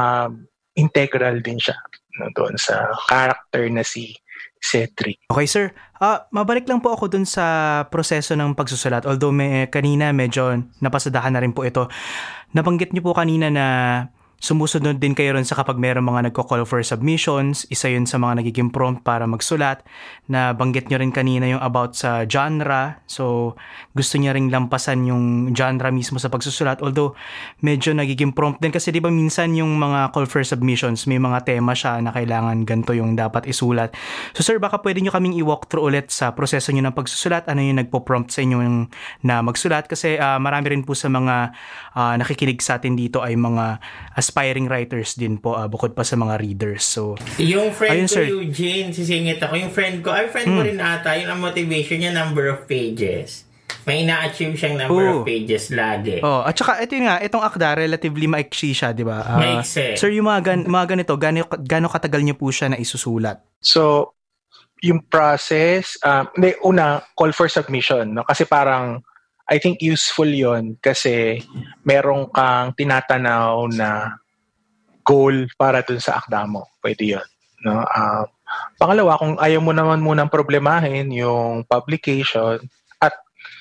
integral din siya doon sa character na si Cedric. Okay, sir. Mabalik lang po ako dun sa proseso ng pagsusulat. Although kanina medyo napasadahan na rin po ito. Nabanggit niyo po kanina na sumusunod din kayo ron sa kapag mayroong mga nagko-call for submissions. Isa yun sa mga nagiging prompt para magsulat. Na banggit nyo rin kanina yung about sa genre. So, gusto niya rin lampasan yung genre mismo sa pagsusulat. Although, medyo nagiging prompt din. Kasi di ba minsan yung mga call for submissions, may mga tema siya na kailangan ganito yung dapat isulat. So, sir, baka pwede nyo kaming i-walk through ulit sa proseso nyo ng pagsusulat. Ano yung nagpo-prompt sa inyo na magsulat? Kasi marami rin po sa mga nakikinig sa atin dito ay mga aspiring writers din po bukod pa sa mga readers. So yung friend ayun, ko, sir. Eugene, sisingit ako. Yung friend ko, friend mo rin ata, yun ang motivation niya, number of pages. May ina-achieve siyang number of pages lagi. At saka ito nga, itong akda, relatively maiksi siya, di ba? Maiksi. Sir, yung mga ganito, gano'ng katagal niyo po siya na isusulat? So, yung process, una, call for submission. No? Kasi parang, I think useful yon kasi merong kang tinatanaw na goal para dun sa akda mo. Pwede yun. No? Pangalawa, kung ayaw mo naman munang problemahin yung publication at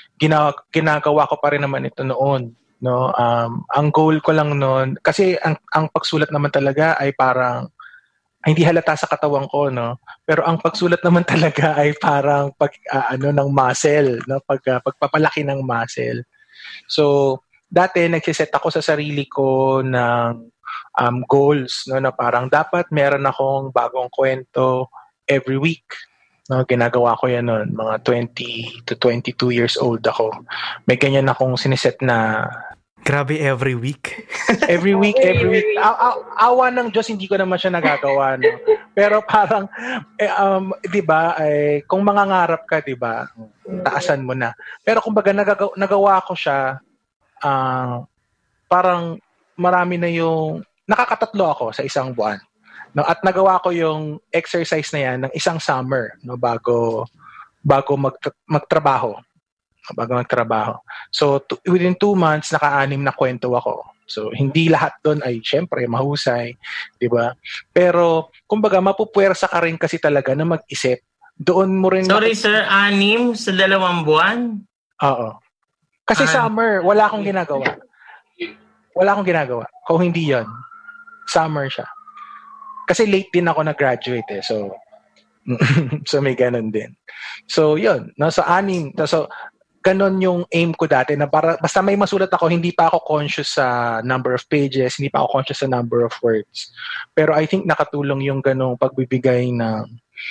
ginagawa ko pa rin naman ito noon. No? Ang goal ko lang noon, kasi ang pagsulat naman talaga ay parang hindi halata sa katawan ko, no? Pero ang pagsulat naman talaga ay parang ng muscle, no? Pagpapalaki ng muscle. So, dati nagsiset ako sa sarili ko ng goals, no, na parang dapat meron akong bagong kwento every week. No, ginagawa ko 'yan noon, mga 20 to 22 years old ako. May ganyan akong siniset na Grabe, every week. every week. Awa ng Diyos, hindi ko naman siya nagagawa, no? Pero parang, di ba, kung mangangarap ka, di ba, taasan mo na. Pero kumbaga, nagawa ko siya, parang marami na yung, nakakatatlo ako sa isang buwan. No? At nagawa ko yung exercise na yan ng isang summer, no? bago magtrabaho. So, within 2 months, naka-6 na kwento ako. So, hindi lahat doon ay, syempre, mahusay. Di ba? Pero, kumbaga, mapupuwersa ka rin kasi talaga na mag-isip. Doon mo rin... Sorry, sir, 6 sa 2 buwan? Oo. Kasi summer, wala akong ginagawa. Kung hindi yon, summer siya. Kasi late din ako nag-graduate So, so may ganun din. So, yun. No? So, 6. So, ganon yung aim ko dati na basta may masulat ako, hindi pa ako conscious sa number of pages, hindi pa ako conscious sa number of words. Pero I think nakatulong yung ganong pagbibigay ng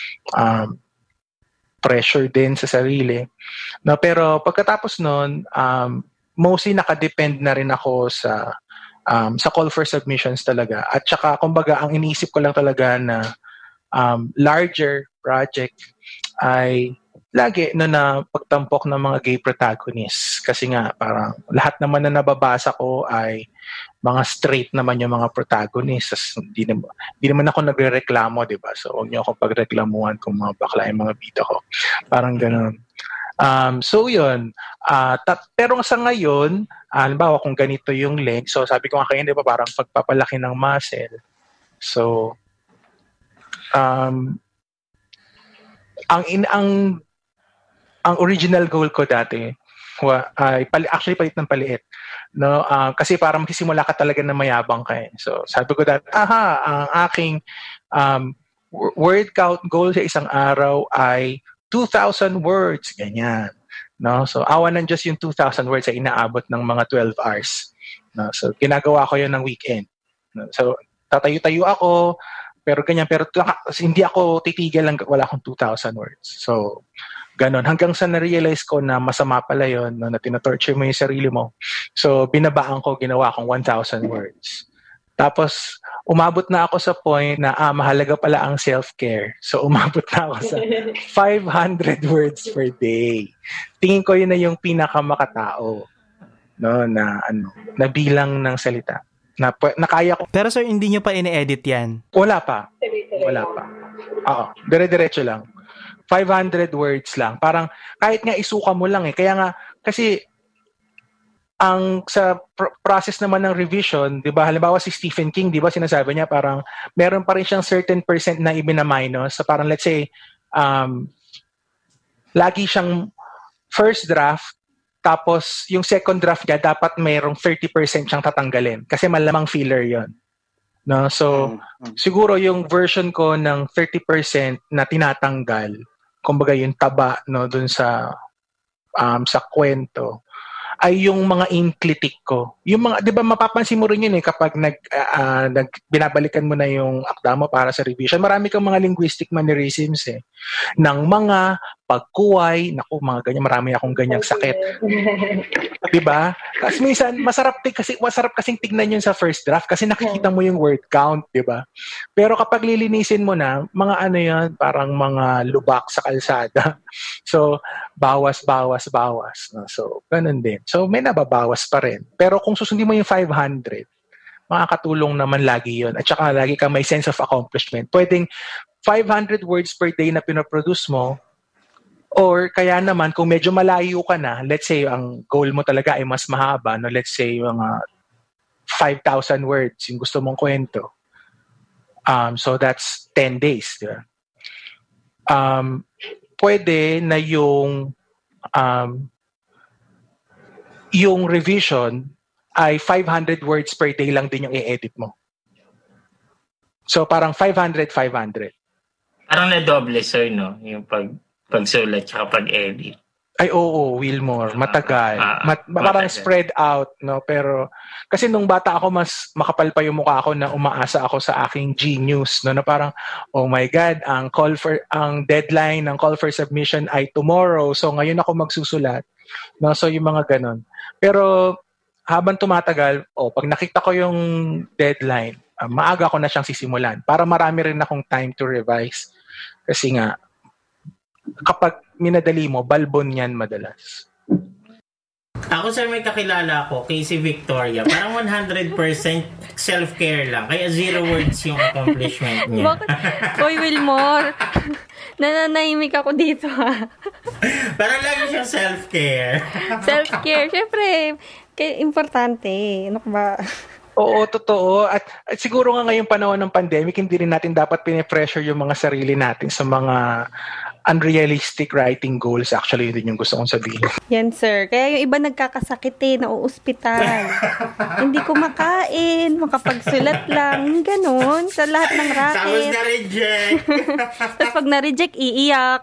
pressure din sa sarili. No, pero pagkatapos nun, mostly nakadepend na rin ako sa call for submissions talaga. At saka, kumbaga, ang iniisip ko lang talaga na larger project ay lagi na pagtampok ng mga gay protagonists. Kasi nga, parang lahat naman na nababasa ko ay mga straight naman yung mga protagonists. Hindi naman ako nagrereklamo, di ba? So, huwag niyo ako pagreklamuhan kung mga bakla yung mga bida ko. Parang ganun. So, yun. Pero sa ngayon, halimbawa kung ganito yung leg, so sabi ko nga kayo, di ba, parang pagpapalaki ng muscle. So, ang original goal ko dati ay actually palit ng paliit, no? Kasi parang magsisimula ka talaga na mayabang ka. So sabi ko dati, ang aking word count goal sa isang araw ay 2,000 words, ganyan. No? So, awa ng Diyos yung 2,000 words ay inaabot ng mga 12 hours. No? So, ginagawa ko yun ng weekend. No? So, tatayo-tayo ako, pero ganyan. Pero hindi ako titigil lang, wala akong 2,000 words. So, ganon. Hanggang sa na-realize ko na masama pala yun, no? Na tinatorture mo yung sarili mo. So, binabaan ko, ginawa akong 1,000 words. Tapos, umabot na ako sa point na mahalaga pala ang self-care. So, umabot na ako sa 500 words per day. Tingin ko yun na yung pinakamakatao, no, na bilang ng salita. Na kaya ko. Pero sir, hindi nyo pa ine-edit yan? Wala pa. Oo, dire-diretso lang. 500 words lang. Parang, kahit nga isuka mo lang eh. Kaya nga, kasi, ang sa process naman ng revision, 'di ba? Halimbawa si Stephen King, 'di ba, sinasabi niya parang meron pa rin siyang certain percent na ibina-minus. So parang let's say lagi siyang first draft, tapos yung second draft niya dapat mayroong 30% siyang tatanggalin kasi malamang filler 'yon. No? So siguro yung version ko ng 30% na tinatanggal, kumbaga yung taba, no, dun sa kwento, ay yung mga inklitik ko. Yung mga, 'di ba, mapapansin mo rin yun kapag binabalikan mo na yung akda mo para sa revision. Marami kang mga linguistic mannerisms ng mga pagkuway, naku, mga ganyan, marami akong ganyang sakit. 'Di ba? Kasi minsan masarap kasing tignan yun sa first draft kasi nakikita mo yung word count, 'di ba? Pero kapag lilinisin mo na, mga ano yan, parang mga lubak sa kalsada. So, bawas. No? So, ganun din. So, may nababawas pa rin. Pero kung susundin mo yung 500, makakatulong naman lagi yun. At saka lagi kang may sense of accomplishment. Pwedeng 500 words per day na pinoproduce mo, or kaya naman, kung medyo malayo ka na, let's say, ang goal mo talaga ay mas mahaba, no? Let's say, mga 5,000 words yung gusto mong kwento. So, that's 10 days. Diba? Pwede na yung revision ay 500 words per day lang din yung i-edit mo. So, parang 500. Parang na-double, sir, no? Yung pagsulat tsaka pag-edit. Ay, oo, Wilmore. Matagal. Parang spread out, no? Pero, kasi nung bata ako, mas makapal pa yung mukha ko na umaasa ako sa aking genius, no? Na parang, oh my God, ang deadline ng call for submission ay tomorrow. So, ngayon ako magsusulat. No? So, yung mga ganon. Pero, habang tumatagal, pag nakita ko yung deadline, maaga ko na siyang sisimulan. Para marami rin akong time to revise. Kasi nga, kapag minadali mo, balbon yan madalas. Ako, sir, may kakilala ko, Casey Victoria. Parang 100% self-care lang. Kaya 0 words yung accomplishment niya. Bakit? Hoy, Wilmore. Nananahimik ako dito, ha? Parang lagi siyang self-care. Self-care. Siyempre, importante. Ano ba? Oo, totoo. At siguro nga ngayong panahon ng pandemic, hindi rin natin dapat pine-pressure yung mga sarili natin sa mga unrealistic writing goals. Actually, yun yung gusto kong sabihin. Yan, sir. Kaya yung iba nagkakasakit nauuspital. Hindi kumakain, makapagsulat lang, ganun. Sa lahat ng racket. Tapos na-reject. Tapos pag na-reject, iiyak.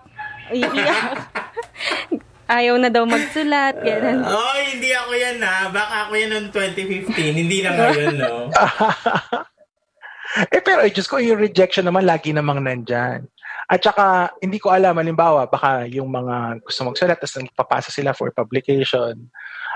Ayaw na daw magsulat, ganun. Hindi ako yan, ha. Baka ako yan noong 2015. Hindi na ngayon, no? Pero Diyos ko, yung rejection naman lagi namang nandyan. At saka, hindi ko alam, halimbawa, baka yung mga gusto magsulat, tapos nagpapasa sila for publication.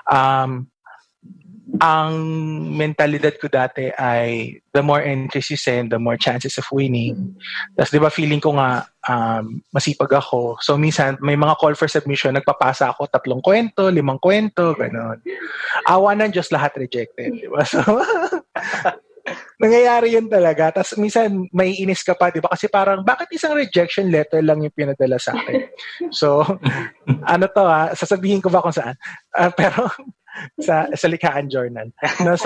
Ang mentalidad ko dati ay the more entries you send, the more chances of winning. Tapos, di ba, feeling ko nga, masipag ako. So, minsan, may mga call for submission, nagpapasa ako 3 kwento, 5 kwento, gano'n. Awa ng Diyos, lahat rejected. Di ba? So, nangyayari yun talaga. Tapos minsan may inis ka pa, di ba? Kasi parang, bakit isang rejection letter lang yung pinadala sa akin? So, sasabihin ko ba kung saan? Pero, sa Likhaan Journal. No,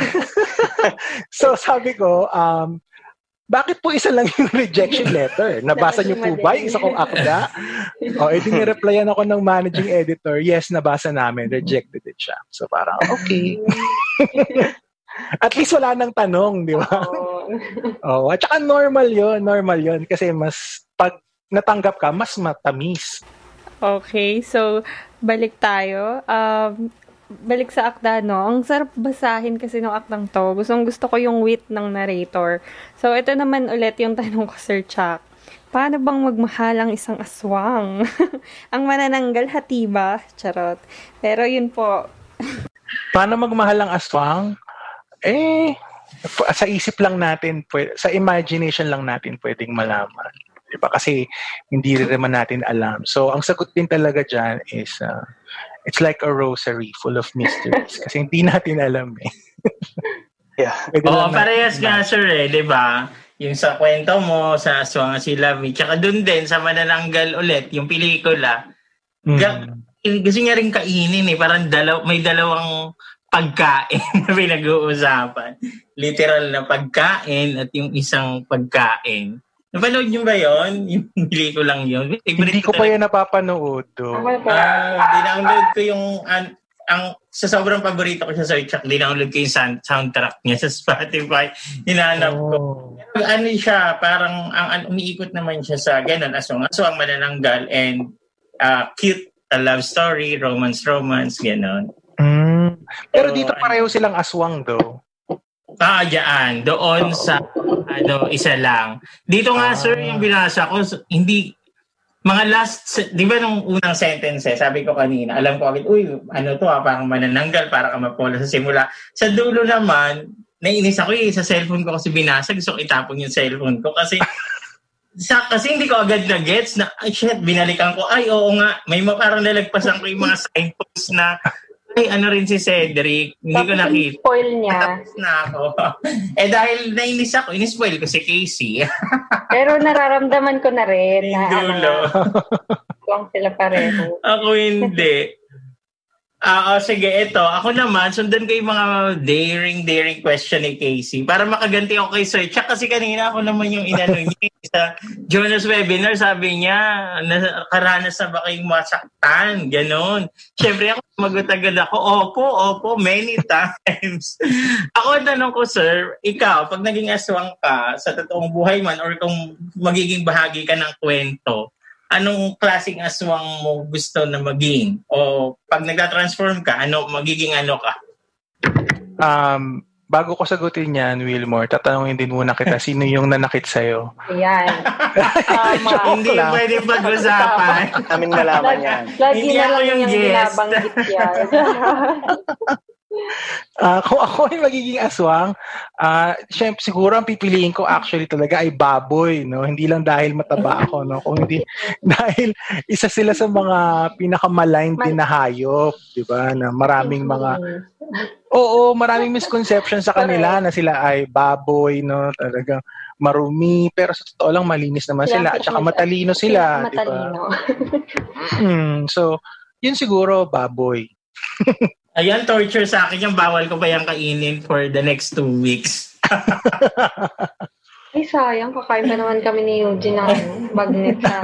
so sabi ko, bakit po isa lang yung rejection letter? Nabasa niyo po ba yung isa kong akda? Edi nireplyan ako ng managing editor, yes, nabasa namin, rejected it siya. So parang, okay. At least wala nang tanong, di ba? Oo, at saka normal yun kasi mas pag natanggap ka, mas matamis. Okay, so balik tayo. Balik sa akda, no? Ang sarap basahin kasi ng aktang to. Gusto ko yung wit ng narrator. So, ito naman ulit yung tanong ko, Sir Chuck. Paano bang magmahal ang isang aswang? Ang manananggal hati ba? Charot. Pero yun po. Paano magmahal ang aswang? Sa isip lang natin, sa imagination lang natin pwedeng malaman. Diba? Kasi hindi rin naman natin alam. So, ang sagot din talaga dyan is, it's like a rosary full of mysteries. Kasi hindi natin alam eh. Yeah. Oo, parehas nga, sir, di ba? Yung sa kwento mo, sa Aswang Si Love. Tsaka dun din, sa Manananggal ulit, yung pelikula. Gusto niya rin kainin eh. Parang may dalawang pagkain na pinag-uusapan. Literal na pagkain at yung isang pagkain. Napanood niyo ba yun? Yung pelikulang yun? Hindi ko pa yan napapanood. Dinownload ko yung sa sobrang paborito ko siya sa Chuck, dinownload ko yung soundtrack niya sa Spotify. Hinanap ko. Ano siya, parang umiikot naman siya sa ganun, aswang manananggal and cute love story, romance, ganun. Pero dito pareho silang aswang though. Diyan. Doon sa isa lang. Dito nga, sir, yung binasa ko, hindi, mga last, di ba nung unang sentence, sabi ko kanina, alam ko agad, parang manananggal, para ka mapola sa simula. Sa dulo naman, nainis ako sa cellphone ko kasi binasa, gusto ko itapon yung cellphone ko kasi hindi ko agad na-gets na, binalikan ko, oo nga, may parang nalagpasan ko yung mga signposts na, rin si Cedric, hindi ko nakita. Spoil niya. Tapos na ako. Dahil nainis ako, in-spoil ko si Casey. Pero nararamdaman ko na rin na Aswang sila pareho. Ako hindi. Sige, ito. Ako naman, sundan ko yung mga daring question ni Casey para makaganti ako kay Sir Chuck kasi kanina ako naman yung inano niya sa Jonas webinar. Sabi niya, nakaranas na ba kayong masaktan? Ganon. Siyempre ako, magutagad ako, opo, many times. Ako, tanong ko, sir, ikaw, pag naging aswang ka sa totoong buhay man or kung magiging bahagi ka ng kwento, anong klaseng aswang mo gusto na maging? O pag nagta-transform ka, magiging ano ka? Bago ko sagutin yan, Wilmore, tatanungin din muna kita, sino yung nanakit sa'yo? Ayan. Hindi pwede pag-usapan. Namin malaman yan. Lagi na lang yung binabanggit yan. Kung ako ay magiging aswang, syempre siguro ang pipiliin ko actually talaga ay baboy, no? Hindi lang dahil mataba ako, no? Kung hindi dahil isa sila sa mga pinakamaligned din na hayop, 'di ba? Na maraming maraming misconception sa kanila na sila ay baboy, no? Talagang marumi, pero sa totoo lang malinis naman sila at saka matalino sila, 'di ba? So, yun siguro baboy. Ayan, torture sa akin yung bawal ko pa yung kainin for the next 2 weeks. Ay, sayang. Kakain pa naman kami ni Eugene ng bagnet sa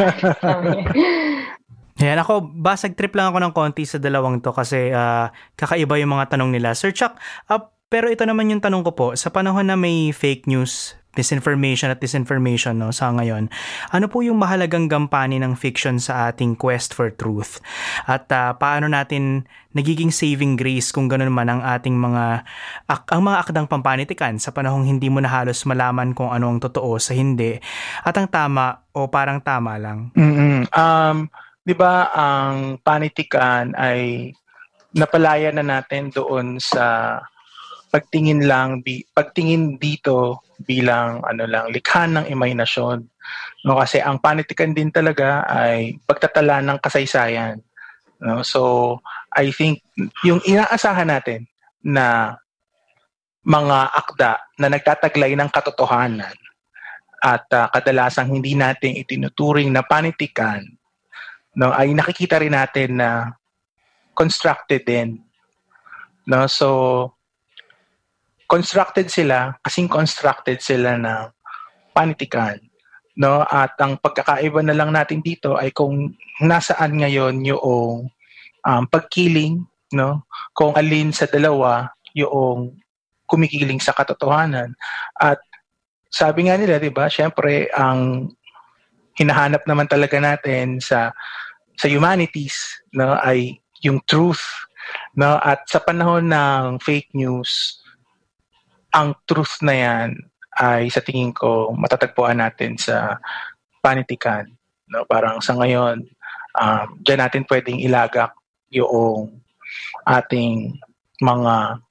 Ayan, ako, basag trip lang ako ng konti sa dalawang to kasi kakaiba yung mga tanong nila. Sir Chuck, pero ito naman yung tanong ko po, sa panahon na may fake news, misinformation at disinformation sa ngayon, ano po yung mahalagang gampanin ng fiction sa ating quest for truth? At paano natin nagiging saving grace kung gano'n man ang ating mga akdang pampanitikan sa panahong hindi mo na halos malaman kung ano ang totoo sa hindi at ang tama o parang tama lang? Di ba ang panitikan ay napalaya na natin doon sa pagtingin dito bilang likha ng imahinasyon, no? Kasi ang panitikan din talaga ay pagtatala ng kasaysayan, no? So I think yung inaasahan natin na mga akda na nagtataglay ng katotohanan at kadalasang hindi natin itinuturing na panitikan, no, ay nakikita rin natin na constructed din, no? So constructed sila ng panitikan, no? At ang pagkakaiba na lang natin dito ay kung nasaan ngayon yung pagkiling, no? Kung alin sa dalawa yung kumikiling sa katotohanan. At sabi nga nila, 'di ba? Syempre, ang hinahanap naman talaga natin sa humanities, no, ay yung truth, no? At sa panahon ng fake news, ang truth na 'yan ay sa tingin ko matatagpuan natin sa panitikan, no? Parang sa ngayon, diyan natin pwedeng ilagak yung ating mga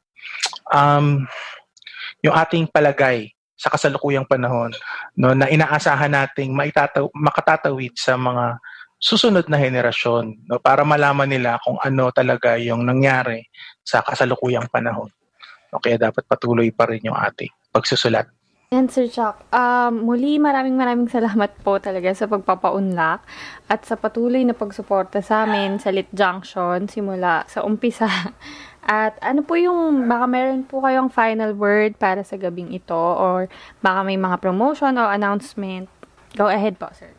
yung ating palagay sa kasalukuyang panahon, no, na inaasahan nating makatatawid sa mga susunod na henerasyon, no, para malaman nila kung ano talaga yung nangyari sa kasalukuyang panahon. No, kaya dapat patuloy pa rin yung ating pagsusulat. Yan, Sir Chuck. Muli, maraming salamat po talaga sa pagpapaunlak at sa patuloy na pagsuporta sa amin sa Lit Junction simula sa umpisa. At ano po baka meron po kayong final word para sa gabing ito or baka may mga promotion o announcement. Go ahead po, sir.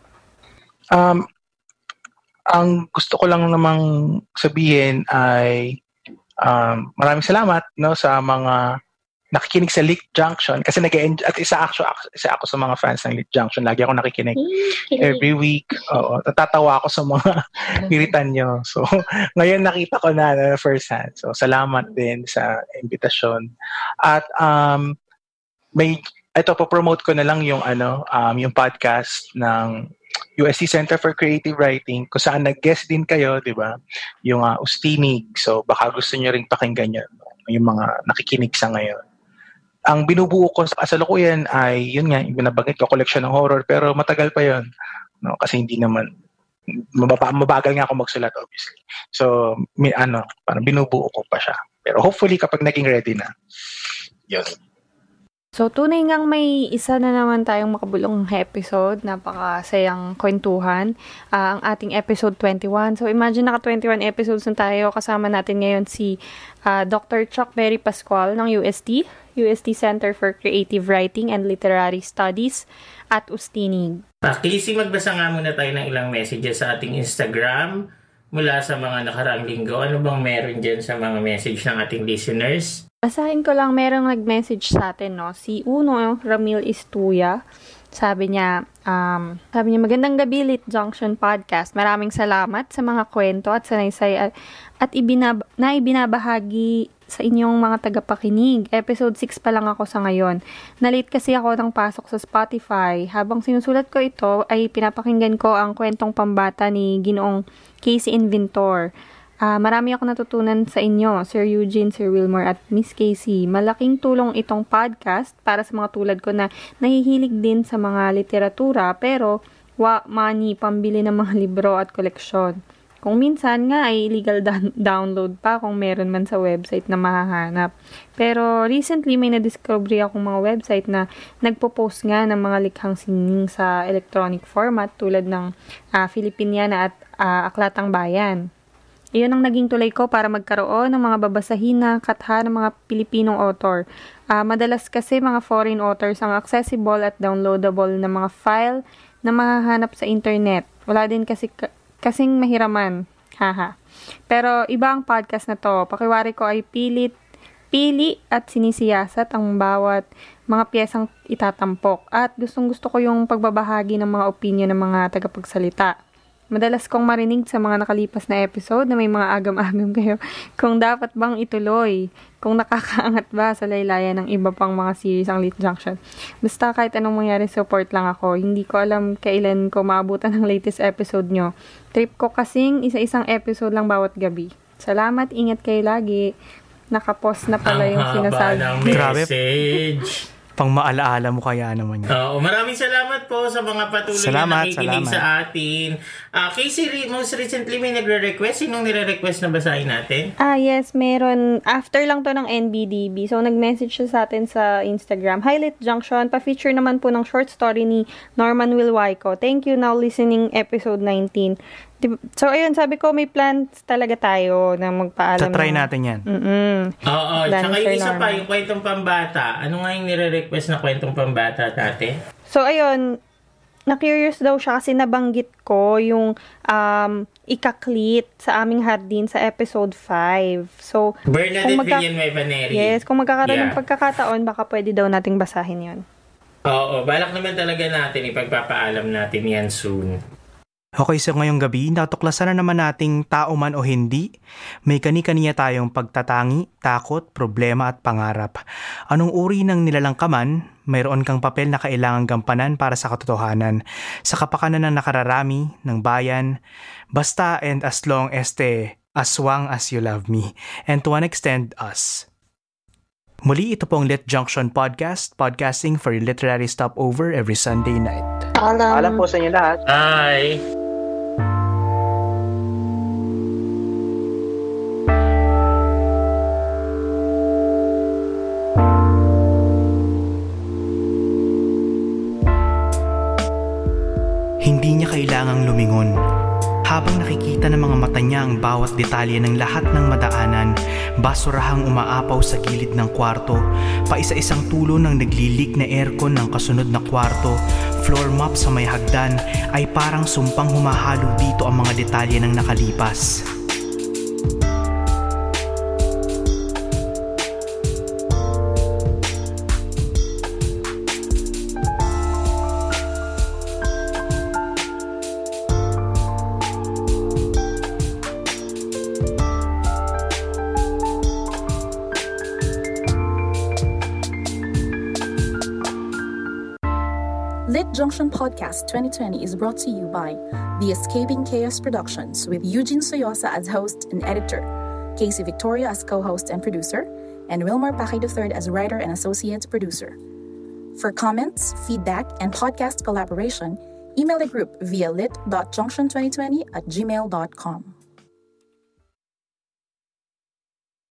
Ang gusto ko lang namang sabihin ay maraming salamat, no, sa mga nakikinig sa Lit Junction kasi at isa ako sa mga fans ng Lit Junction. Lagi ako nakikinig every week. Oo, natatawa ako sa mga piritan nyo. So, ngayon nakita ko na first hand. So, salamat din sa invitasyon. At promote ko na lang yung yung podcast ng UST Center for Creative Writing kung saan nag-guest din kayo, 'di ba? Yung Ustinig. So, baka gusto niyo ring pakinggan 'yon, yung mga nakikinig sa ngayon. Ang binubuo ko sa kasalukuyan ay, yun nga, yung binabanggit ko, collection ng horror, pero matagal pa yun. No? Kasi hindi naman, mabagal nga ako magsulat, obviously. So, parang binubuo ko pa siya. Pero hopefully, kapag naging ready na, yun. So, tunay ngang may isa na naman tayong makabulong episode, napakasayang kwentuhan, ang ating episode 21. So, imagine naka-21 episodes na tayo, kasama natin ngayon si Dr. Chuck Berry Pascual ng UST Center for Creative Writing and Literary Studies at Ustinig. Casey, magbasa nga muna tayo ng ilang messages sa ating Instagram mula sa mga nakaraang linggo. Ano bang meron dyan sa mga message ng ating listeners? Basahin ko lang, merong nag-message sa atin, no? Si Uno Ramil Istuya. Sabi niya, magandang gabi, Lit Junction Podcast. Maraming salamat sa mga kwento at sanaysay at ibinabahagi sa inyong mga tagapakinig. Episode 6 pa lang ako sa ngayon. Nalate kasi ako ng pasok sa Spotify. Habang sinusulat ko ito, ay pinapakinggan ko ang kwentong pambata ni Ginoong Casey Inventor. Marami ako natutunan sa inyo, Sir Eugene, Sir Wilmore, at Miss Casey. Malaking tulong itong podcast para sa mga tulad ko na nahihilig din sa mga literatura pero money pambili ng mga libro at koleksyon. Kung minsan nga ay illegal download pa kung meron man sa website na mahahanap. Pero recently may na-discovery akong mga website na nagpo-post nga ng mga likhang sining sa electronic format tulad ng Filipiniana at Aklatang Bayan. Iyon ang naging tulay ko para magkaroon ng mga babasahin na katha ng mga Pilipinong author. Madalas kasi mga foreign authors ang accessible at downloadable na mga file na mahahanap sa internet. Wala din kasing mahiraman. Haha. Pero iba ang podcast na to. Pakiwari ko ay pili at sinisiyasat ang bawat mga piyesang itatampok. At gustong-gusto ko yung pagbabahagi ng mga opinion ng mga tagapagsalita. Madalas kong marinig sa mga nakalipas na episode na may mga agam-agam kayo kung dapat bang ituloy, kung nakakaangat ba sa laylayan ng iba pang mga series ang Lit Junction. Basta kahit anong mangyari, support lang ako. Hindi ko alam kailan ko maabutan ng latest episode nyo. Trip ko kasing isa-isang episode lang bawat gabi. Salamat, ingat kayo lagi. Nakapost na pala yung sinasabi. Ang haba ng message. Pang maalaala mo kaya naman yun. Maraming salamat po sa mga patuloy na nakikinig sa atin. Casey, most recently may nagre-request. Sinong nire-request na basahin natin? Yes, meron. After lang to ng NBDB. So, nag-message siya sa atin sa Instagram. Hi, Lit Junction. Pa-feature naman po ng short story ni Norman Wilwyko. Thank you. Now listening episode 19. So, ayun, sabi ko, may plans talaga tayo na magpaalam. Tatry natin yan. Oo, tsaka yung isa pa, yung kwentong pambata. Ano nga yung nire-request na kwentong pambata dati? So, ayun, na-curious daw siya kasi nabanggit ko yung ikaklit sa aming hardin sa episode 5. So, Bernadette Villanueva Neri. Yes, kung magkakaroon ng pagkakataon, baka pwede daw nating basahin yon. Oo, balak naman talaga natin, ipagpapaalam natin yan soon. Okay, so ngayong gabi, natuklasan na naman nating tao man o hindi, may kani-kaniya tayong pagtatangi, takot, problema at pangarap. Anong uri ng nilalang ka man, mayroon kang papel na kailangang gampanan para sa katotohanan, sa kapakanan ng nakararami, ng bayan, basta and as long as you love me, and to an extent, us. Muli, ito pong Lit Junction Podcast, podcasting for your literary stopover every Sunday night. Alam po sa inyo lahat. Bye! Hindi niya kailangang lumingon. Habang nakikita ng mga mata niya ang bawat detalye ng lahat ng madaanan, basurahang umaapaw sa gilid ng kwarto, paisa-isang tulo ng naglilik na aircon ng kasunod na kwarto, floor mop sa may hagdan, ay parang sumpang humahalo dito ang mga detalye ng nakalipas. Lit Junction Podcast 2020 is brought to you by The Escaping Chaos Productions with Eugene Soyosa as host and editor, Casey Victoria as co-host and producer, and Wilmar Pacay III as writer and associate producer. For comments, feedback, and podcast collaboration, email the group via lit.junction2020@gmail.com.